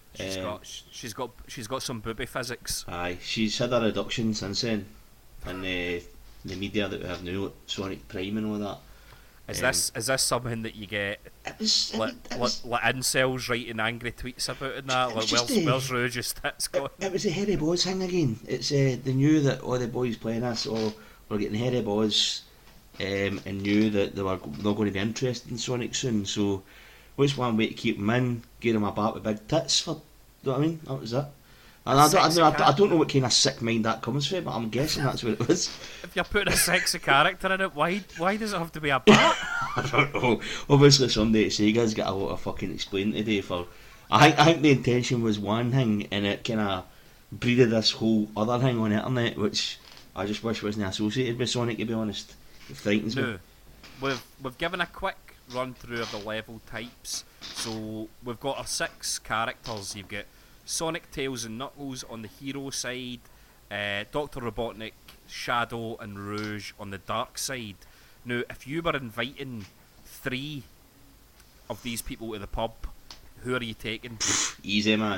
She's got some booby physics. Aye, she's had a reduction since then in the media that we have now, like Sonic Prime and all that. Is this something that you get like incels writing angry tweets about and that? Like, where's Rouge's tits going? It was the hairy boys thing again. It's they knew that all the boys playing this were getting hairy boys, and knew that they were not going to be interested in Sonic soon. So, what's one way to keep them in? Give them a bat with big tits for. You know what I mean? That was it. And I don't know what kind of sick mind that comes from, but I'm guessing that's what it was. If you're putting a sexy character in it, why does it have to be a bat? I don't know. Obviously, somebody at Sega's got a lot of fucking explaining to do for. I think the intention was one thing, and it kind of breeded this whole other thing on the internet, which I just wish wasn't associated with Sonic. To be honest, it frightens me. We've given a quick run through of the level types. So we've got our 6 characters. You've got Sonic, Tails and Knuckles on the hero side, Dr. Robotnik, Shadow and Rouge on the dark side. Now, if you were inviting 3 of these people to the pub, who are you taking? Easy, man.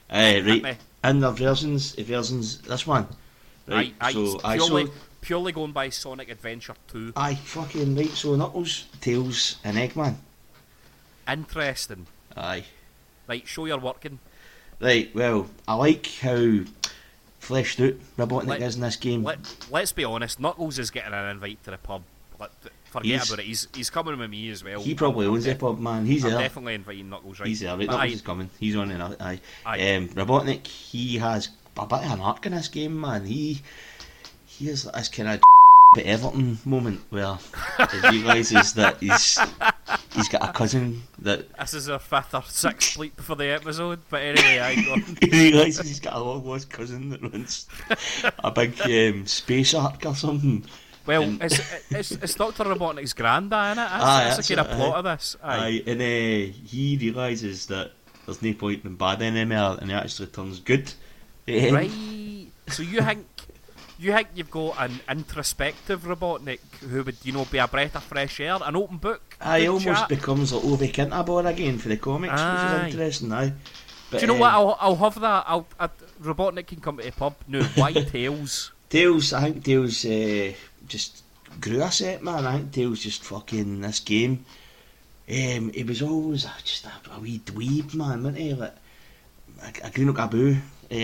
Right. In the versions, this one. Right. Purely going by Sonic Adventure 2. Aye, fucking right. So Knuckles, Tails, and Eggman. Interesting. Aye. Right, show your working. Right, well, I like how fleshed out Robotnik is in this game. Let's be honest, Knuckles is getting an invite to the pub. Forget about it. He's coming with me as well. He probably owns the pub, man. I'm definitely inviting Knuckles, right? He's there, right? Knuckles is coming. He's on it. Aye. Robotnik, he has a bit of an arc in this game, man. He has this kind of Everton moment where he realises that he's got a cousin that... This is our 5th or 6th sleep for the episode, but anyway, I go. He realises he's got a long lost cousin that runs a big space arc or something. Well, it's Dr. Robotnik's granda, innit? That's the kind of plot of this. Aye, and he realises that there's no point in bad anymore, and he actually turns good. Right. So you think you've got an introspective Robotnik who would, be a breath of fresh air, an open book? He almost becomes like Ovi Kintabor again for the comics, which is interesting. But, do you know what? I'll have that. Robotnik can come to the pub. No, why Tails? Tails, I think Tails just grew a set, man. I think Tails just fucking this game. He was always just a wee dweeb, man, wasn't he? Like a green gaboo.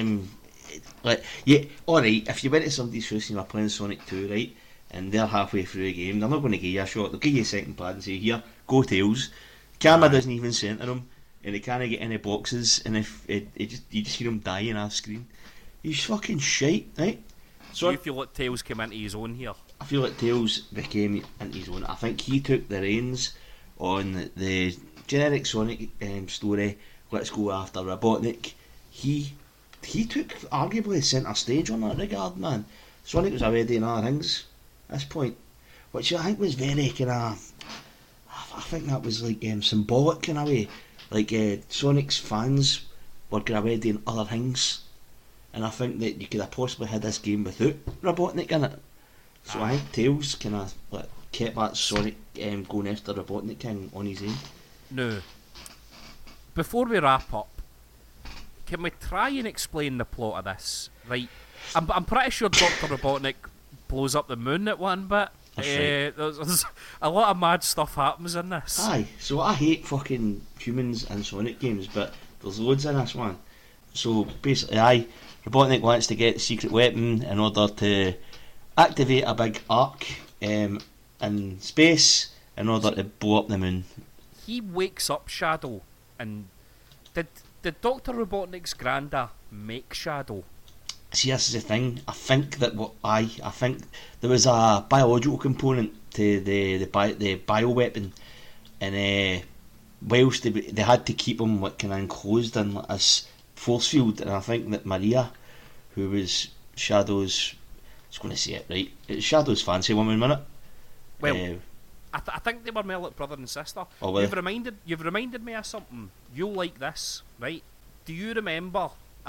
Alright, if you went to somebody's house and you were playing Sonic 2, right, and they're halfway through the game, they're not going to give you a shot. They'll give you a second pad and say, here, go Tails. Camera doesn't even centre him, and he can't get any boxes, and if you just hear him dying off screen. He's fucking shite, right? So you feel like Tails came into his own here? I feel like Tails became into his own. I think he took the reins on the generic Sonic story. Let's go after Robotnik. He took arguably centre stage on that regard, man. Sonic was already in other things at this point, which I think was very kind of... I think that was like symbolic in a way. Like Sonic's fans were already in other things, and I think that you could have possibly had this game without Robotnik in it. So I think Tails kind of kept that Sonic going after Robotnik thing on his own. No. Before we wrap up, can we try and explain the plot of this? Right, I'm pretty sure Dr. Robotnik blows up the moon at one bit. Right. There's a lot of mad stuff happens in this. Aye, so I hate fucking humans in Sonic games, but there's loads in this one. So basically, Robotnik wants to get the secret weapon in order to activate a big arc in space in order to blow up the moon. He wakes up Shadow, and did Dr. Robotnik's granda make Shadow? See, this is the thing. I think that I think there was a biological component to the bioweapon, and whilst they had to keep him kind of enclosed in this force field, and I think that Maria, who was Shadow's, I was going to say it right, it's Shadow's fancy woman, wasn't it? Well, I think they were more like brother and sister. Oh, well. You've reminded me of something. You'll like this, right? Do you remember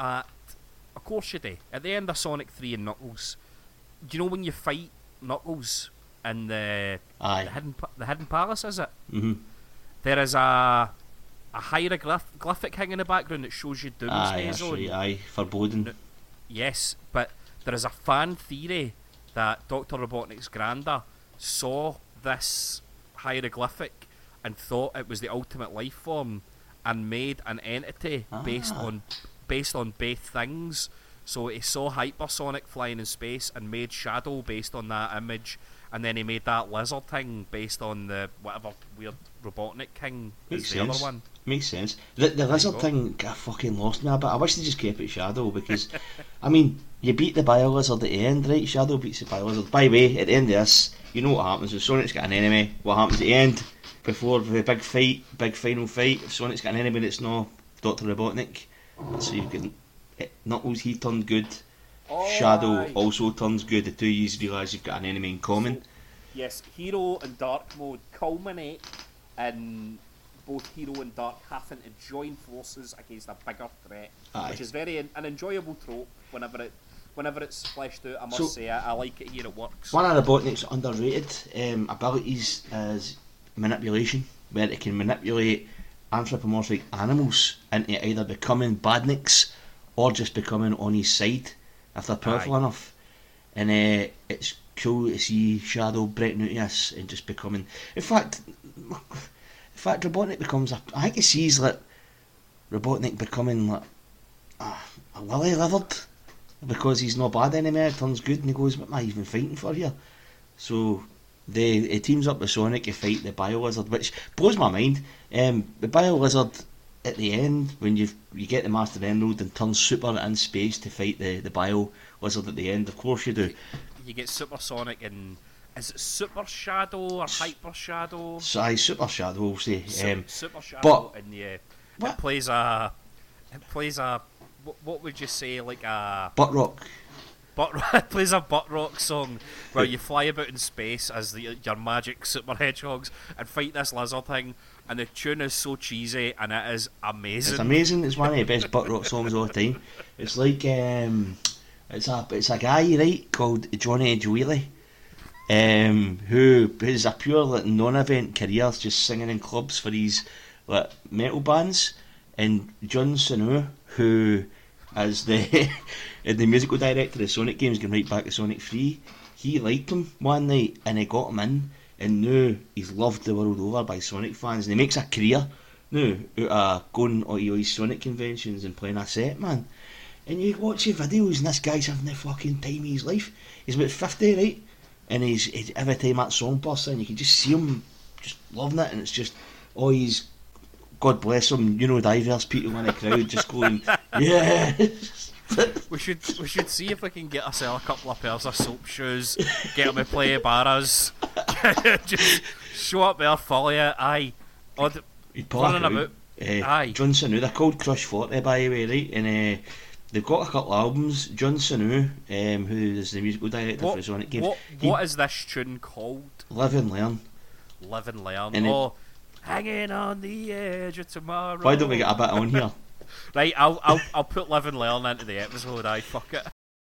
of course you do, at the end of Sonic 3 and Knuckles, do you know when you fight Knuckles in the hidden palace, is it? Mm-hmm. There is a hieroglyphic hanging in the background that shows you Doomsday Zone. Aye, foreboding. Yes, but there is a fan theory that Dr. Robotnik's granda saw this hieroglyphic and thought it was the ultimate life form and made an entity based on both things. So he saw Hypersonic flying in space and made Shadow based on that image, and then he made that lizard thing based on the whatever weird Robotnik king is the other one. Makes sense. The lizard thing fucking lost me a bit. I wish they just kept it Shadow, because I mean, you beat the Bio-Lizard at the end, right? Shadow beats the Bio-Lizard. By the way, at the end of this, you know what happens. If Sonic's got an enemy, what happens at the end? Before the big final fight, if Sonic's got an enemy that's not Dr. Robotnik, so you can Knuckles, he turned good. Shadow also turns good. The two of you realise you've got an enemy in common. So, yes, Hero and Dark mode culminate in both Hero and Dark having to join forces against a bigger threat, which is an enjoyable trope whenever it's fleshed out. I must say, I like it here. It works. One of Robotnik's underrated abilities is manipulation, where it can manipulate anthropomorphic animals into either becoming badniks or just becoming on his side if they're powerful enough. And it's cool to see Shadow breaking out of this and just becoming. In fact, Robotnik becomes I think he sees like Robotnik becoming like a lily livered because he's not bad anymore. It turns good and he goes, "What am I even fighting for here?" So he teams up with Sonic to fight the Bio-Lizard, which blows my mind. The Bio-Lizard at the end, when you get the Master Emerald and turn super in space to fight the Bio-Lizard at the end, of course you do. You get Super Sonic and is it Super Shadow or Hyper Shadow? Super Shadow, we'll say. Super Shadow, but and it plays a what would you say, like a butt rock. It plays a butt rock song where you fly about in space as your magic super hedgehogs and fight this lizard thing, and the tune is so cheesy and it is amazing. It's amazing. It's one of the best butt rock songs of all time. It's like it's a guy, right, called Johnny Edge Wheatley, who has a pure like non-event career, just singing in clubs for these like metal bands, and John Sanu, who as the musical director of Sonic games, going right back to Sonic 3, he liked him one night and he got him in, and now he's loved the world over by Sonic fans, and he makes a career now out of going to all these Sonic conventions and playing a set, man. And you watch the videos and this guy's having the fucking time of his life. He's about 50, right? And he's every time that song busts in, you can just see him just loving it, and it's just he's, God bless him, diverse people in the crowd just going, yeah. We should see if we can get ourselves a couple of pairs of soap shoes, get them to play barras, just show up there fully, running about. John Sanu, they're called Crush 40 by the way, right? And they've got a couple of albums. John Sanu, who is the musical director for Sonic games. What is this tune called? Live and Learn. Live and Learn. Hanging on the edge of tomorrow. Why don't we get a bit on here? Right, I'll put Live and Learn into the episode. Fuck it.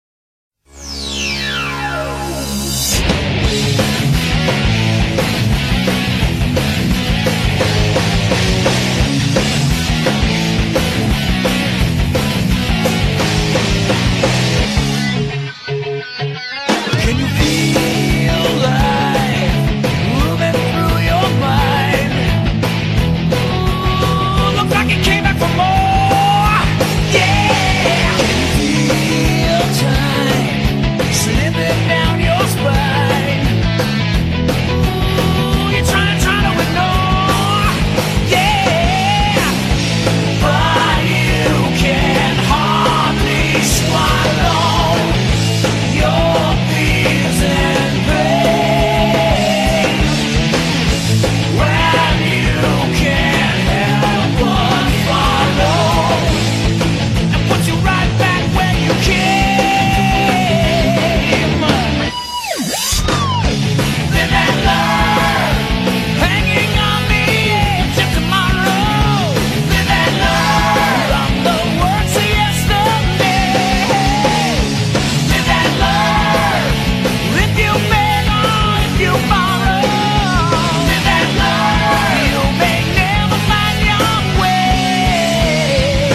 Can you feel life moving through your mind? Ooh, looks like it came back for more. Yeah. Can you feel time slipping down your spine? Ooh, you're trying to ignore. Yeah. But you can hardly swallow your fears and pain when you can't help but follow and put you right back where you came. Live and learn, hanging on the edge of tomorrow. Live and learn from the words of yesterday. Live and learn, if you beg or if you borrow. Live and learn, you may never find your way.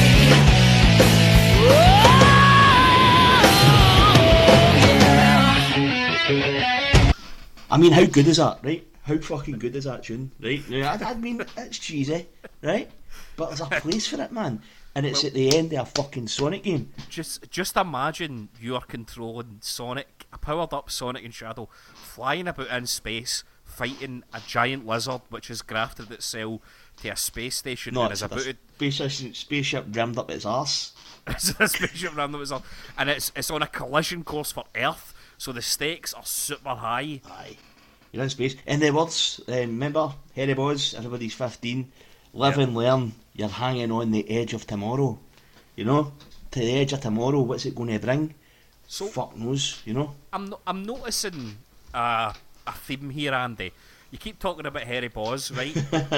I mean, how good is that, right? How fucking good is that tune, right? Now, I mean, it's cheesy, right? But there's a place for it, man. And it's at the end of a fucking Sonic game. Just imagine you are controlling Sonic, a powered up Sonic and Shadow, flying about in space, fighting a giant lizard which has grafted itself to a space station and is about to... Spaceship rammed up its arse. It's a spaceship rammed up its arse. And it's on a collision course for Earth, so the stakes are super high. Aye. You're in space. And the words, remember, Harry Boys, everybody's 15, live and learn, you're hanging on the edge of tomorrow. You know? To the edge of tomorrow, what's it going to bring? So, fuck knows, you know? I'm noticing a theme here, Andy. You keep talking about Harry Boys, right?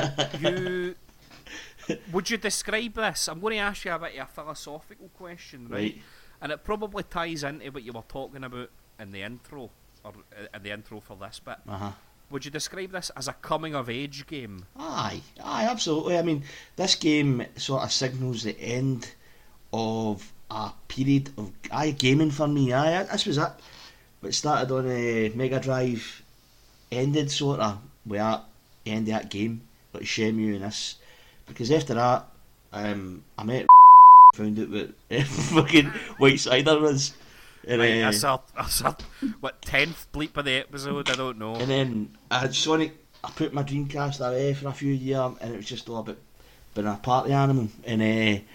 Would you describe this? I'm going to ask you a bit of a philosophical question, right? And it probably ties into what you were talking about in the intro, or in the intro for this bit. Would you describe this as a coming-of-age game? Aye, absolutely. I mean, this game sort of signals the end of a period of gaming for me. This was it. But it started on a Mega Drive, ended sort of with that end of that game, like Shenmue and this. Because after that, I met found out what fucking White Cider was. And, I saw what 10th bleep of the episode. I don't know. And then I had Sonic. I put my Dreamcast away for a few years, and it was just all about being a party animal. And it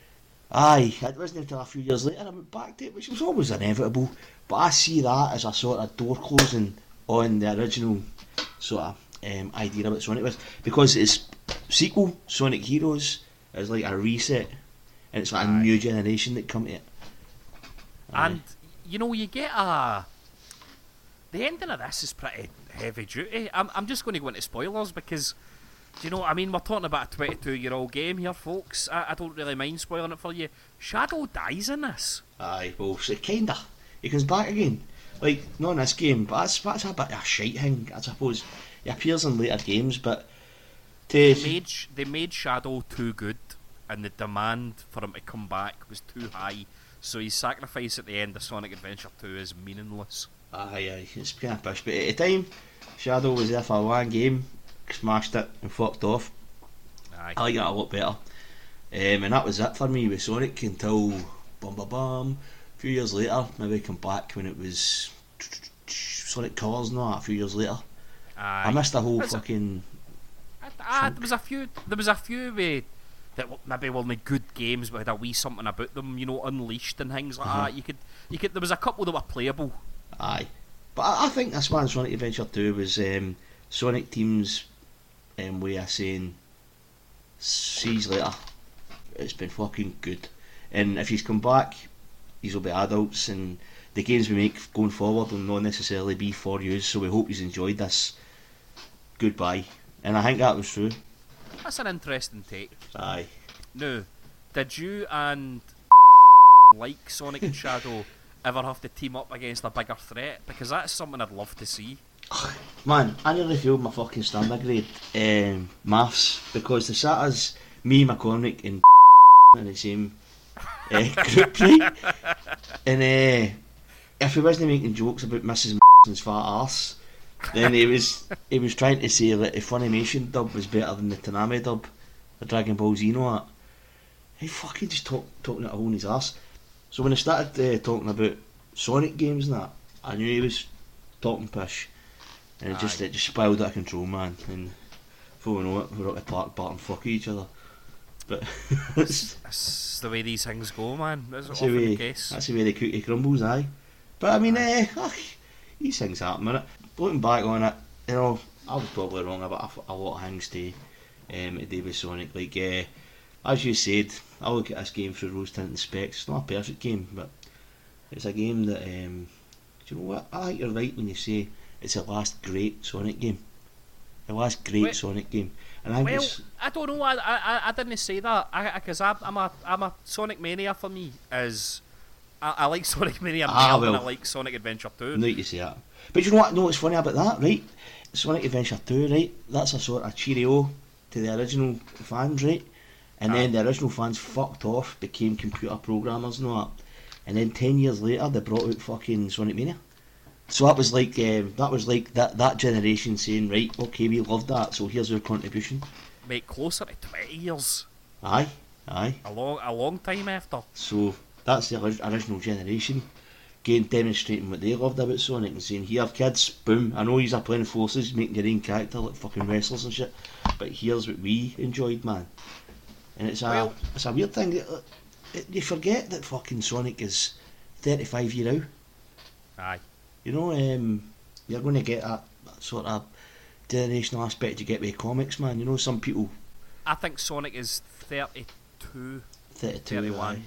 wasn't until a few years later I went back to it, which was always inevitable. But I see that as a sort of door closing on the original sort of idea about Sonic was, because its sequel, Sonic Heroes, is like a reset, and it's like a new generation that come to it. And you know, you get the ending of this is pretty heavy duty. I'm just going to go into spoilers because, do you know what I mean? We're talking about a 22-year-old game here, folks. I don't really mind spoiling it for you. Shadow dies in this. Aye, well, so kinda. He comes back again. Like, not in this game, but that's a bit of a shite thing, I suppose. He appears in later games, but they made Shadow too good, and the demand for him to come back was too high. So his sacrifice at the end of Sonic Adventure 2 is meaningless. Aye, it's kind of pish. But at the time, Shadow was there for one game, smashed it and fucked off. Aye. I like that a lot better. And that was it for me with Sonic until a few years later. Maybe come back when it was Sonic Colors and all that. A few years later, I missed the whole fucking. There was a few that maybe were only good games but had a wee something about them, you know, Unleashed and things like that. You could. There was a couple that were playable. Aye, but I think this one, Sonic Adventure 2, was Sonic Team's way of saying, see you later. It's been fucking good, and if he's come back, these will be adults, and the games we make going forward will not necessarily be for you. So we hope you've enjoyed this. Goodbye, and I think that was true. That's an interesting take. Aye. Now, did you and like Sonic and Shadow ever have to team up against a bigger threat? Because that's something I'd love to see. Man, I nearly failed my fucking standard grade maths, because the sat as me, McCormick, and in the same group, right? And if he wasn't making jokes about Mrs. and fat arse, then he was trying to say that the Funimation dub was better than the Tanami dub, the Dragon Ball Z and all that. He fucking just talking at a hole in his arse. So when I started talking about Sonic games and that, I knew he was talking pish, and it just spiraled out of control, man. And before we know it, we're out of park barking fuck each other. But that's the way these things go, man. That's often the case. That's the way the cookie crumbles, aye. But I mean, these things happen, innit? Looking back on it, you know, I was probably wrong about a lot of things to do with Sonic. Like, as you said, I look at this game through rose-tinted specs. It's not a perfect game, but it's a game that, do you know what? I think you're right when you say it's the last great Sonic game. The last great Sonic game. And I think I don't know. I didn't say that because I'm a Sonic Mania for me. I like Sonic Mania more than I like Sonic Adventure 2. No, you say that. But you know what? No, what's funny about that, right? Sonic Adventure 2, right? That's a sort of cheerio to the original fans, right? And then the original fans fucked off, became computer programmers and all that. And then 10 years later, they brought out fucking Sonic Mania. So that was like that generation saying, right, okay, we loved that, so here's our contribution. Mate, closer to 20 years. Aye. A long time after. So that's the original generation demonstrating what they loved about Sonic and saying, here kids, boom, I know you're playing forces, making your own character like fucking wrestlers and shit, but here's what we enjoyed, man. And it's a weird thing. You forget that fucking Sonic is 35 years out. Aye. You know, you're going to get that sort of generational aspect you get with comics, man. You know, some people... I think Sonic is 32. 31.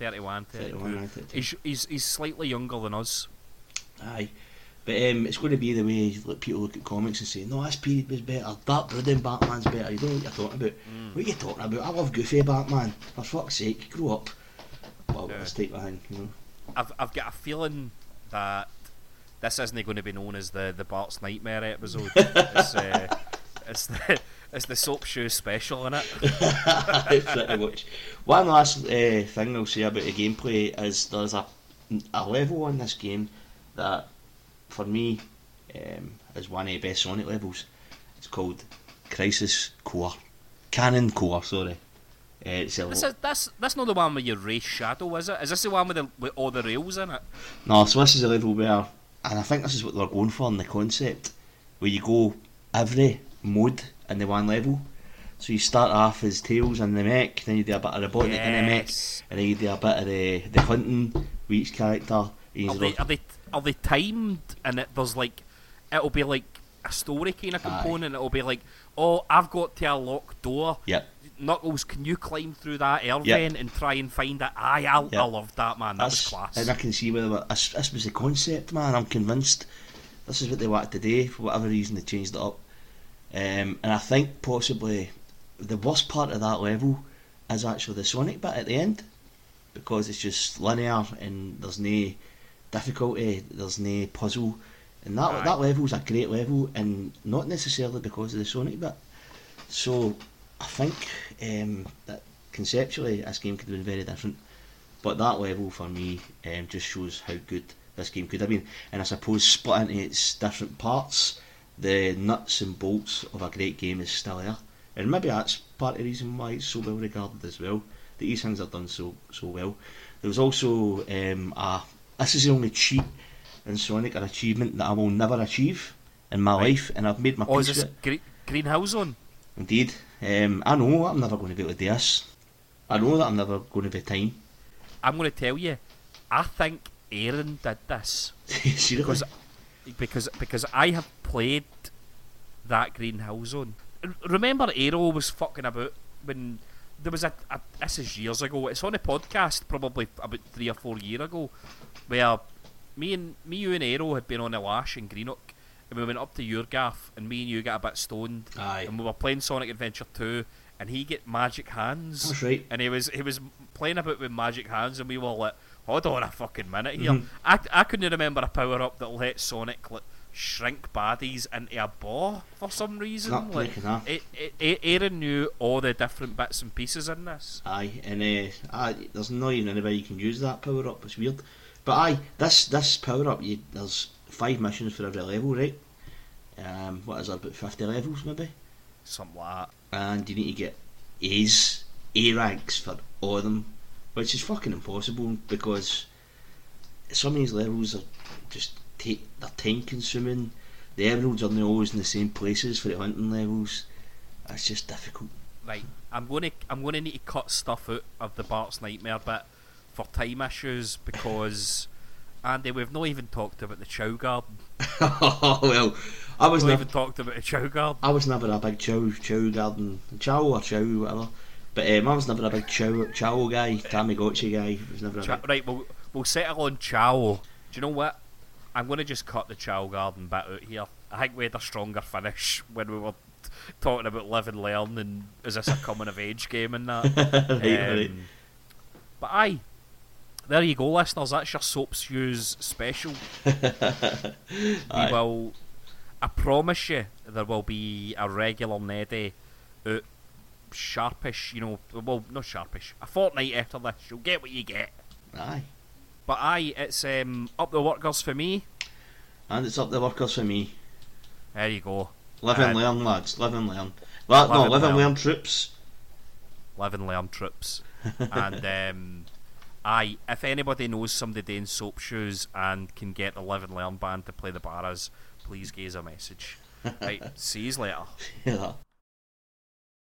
32. He's slightly younger than us. Aye. But it's going to be the way people look at comics and say, no, this period was better, that brooding Batman's better. You don't know what you're talking about. What are you talking about? I love Goofy Batman. For fuck's sake, grow up. Well, this type of thing, you know. I've got a feeling that this isn't going to be known as the Bart's Nightmare episode. It's the soap shoe special, innit? Pretty much. One last thing I'll say about the gameplay is there's a level on this game that, for me, is one of the best Sonic levels. It's called Crisis Core. Cannon Core, sorry. It's that's not the one where you race Shadow, is it? Is this the one with all the rails in it? No, so this is a level where, and I think this is what they're going for in the concept, where you go every mode in the one level. So you start off as Tails in the mech, then you do a bit of Robotnik in the mech, and then you do a bit of the hunting with each character. Are they timed? And there's like, it'll be like a story kind of component. It'll be like, oh, I've got to a locked door. Yep. Knuckles, can you climb through that air vent and try and find it? I loved that, man. That was class. And I can see where this was the concept, man. I'm convinced this is what they wanted to do. For whatever reason, they changed it up. And I think possibly the worst part of that level is actually the Sonic bit at the end, because it's just linear and there's no difficulty, there's no puzzle, and that level's a great level, and not necessarily because of the Sonic bit. So I think that conceptually this game could have been very different, but that level for me just shows how good this game could have been. And I suppose split into its different parts, the nuts and bolts of a great game is still there, and maybe that's part of the reason why it's so well regarded as well, that these things are done so well. There was also this is the only cheat in Sonic, an achievement that I will never achieve in my life, and I've made my peace with it. Green Hill Zone? Indeed. I know I'm never going to be able to do this. I know that I'm never going to be time. I'm going to tell you, I think Aaron did this. Seriously? Because I have played that Green Hill Zone. Remember Aero was fucking about when there was a this is years ago, it's on a podcast probably about 3 or 4 years ago, where you and Aero had been on a lash in Greenock, and we went up to your gaff, and me and you got a bit stoned. Aye. And we were playing Sonic Adventure 2, and he get magic hands. That's right. And he was playing about with magic hands, and we were like, hold on a fucking minute here. I couldn't remember a power up that let Sonic shrink baddies into a ball for some reason. Not Aaron knew all the different bits and pieces in this. Aye, and there's not even any way you can use that power up. It's weird. But this power up, there's 5 missions for every level, right? What is there, about 50 levels maybe? Something like that. And you need to get A ranks for all of them, which is fucking impossible, because some of these levels are just they're time consuming. The emeralds are not always in the same places for the hunting levels. It's just difficult. Right, I'm gonna need to cut stuff out of the Bart's Nightmare bit for time issues, because Andy, we've not even talked about the Chow Garden. Oh well, I was never even talked about the Chow Garden. I was never a big Chow Garden, Chow or Chow, whatever. But I was never a big Chow guy, Tamagotchi guy. Was never a big... Right, we'll settle on Chow. Do you know what? I'm going to just cut the Chow Garden bit out here. I think we had a stronger finish when we were talking about live and learn, and is this a coming of age game and that? right. But aye, there you go, listeners. That's your Soap Shoes special. I promise you, there will be a regular Neddy out sharpish, well, not sharpish, a fortnight after this. You'll get what you get. Aye. But aye, it's up the workers for me. And it's up the workers for me. There you go. Live and learn, lads. Live and learn. Live and learn troops. Live and learn troops. And aye, if anybody knows somebody doing Soap Shoes and can get the Live and Learn band to play the barras, please give us a message. Right, see you later. Yeah.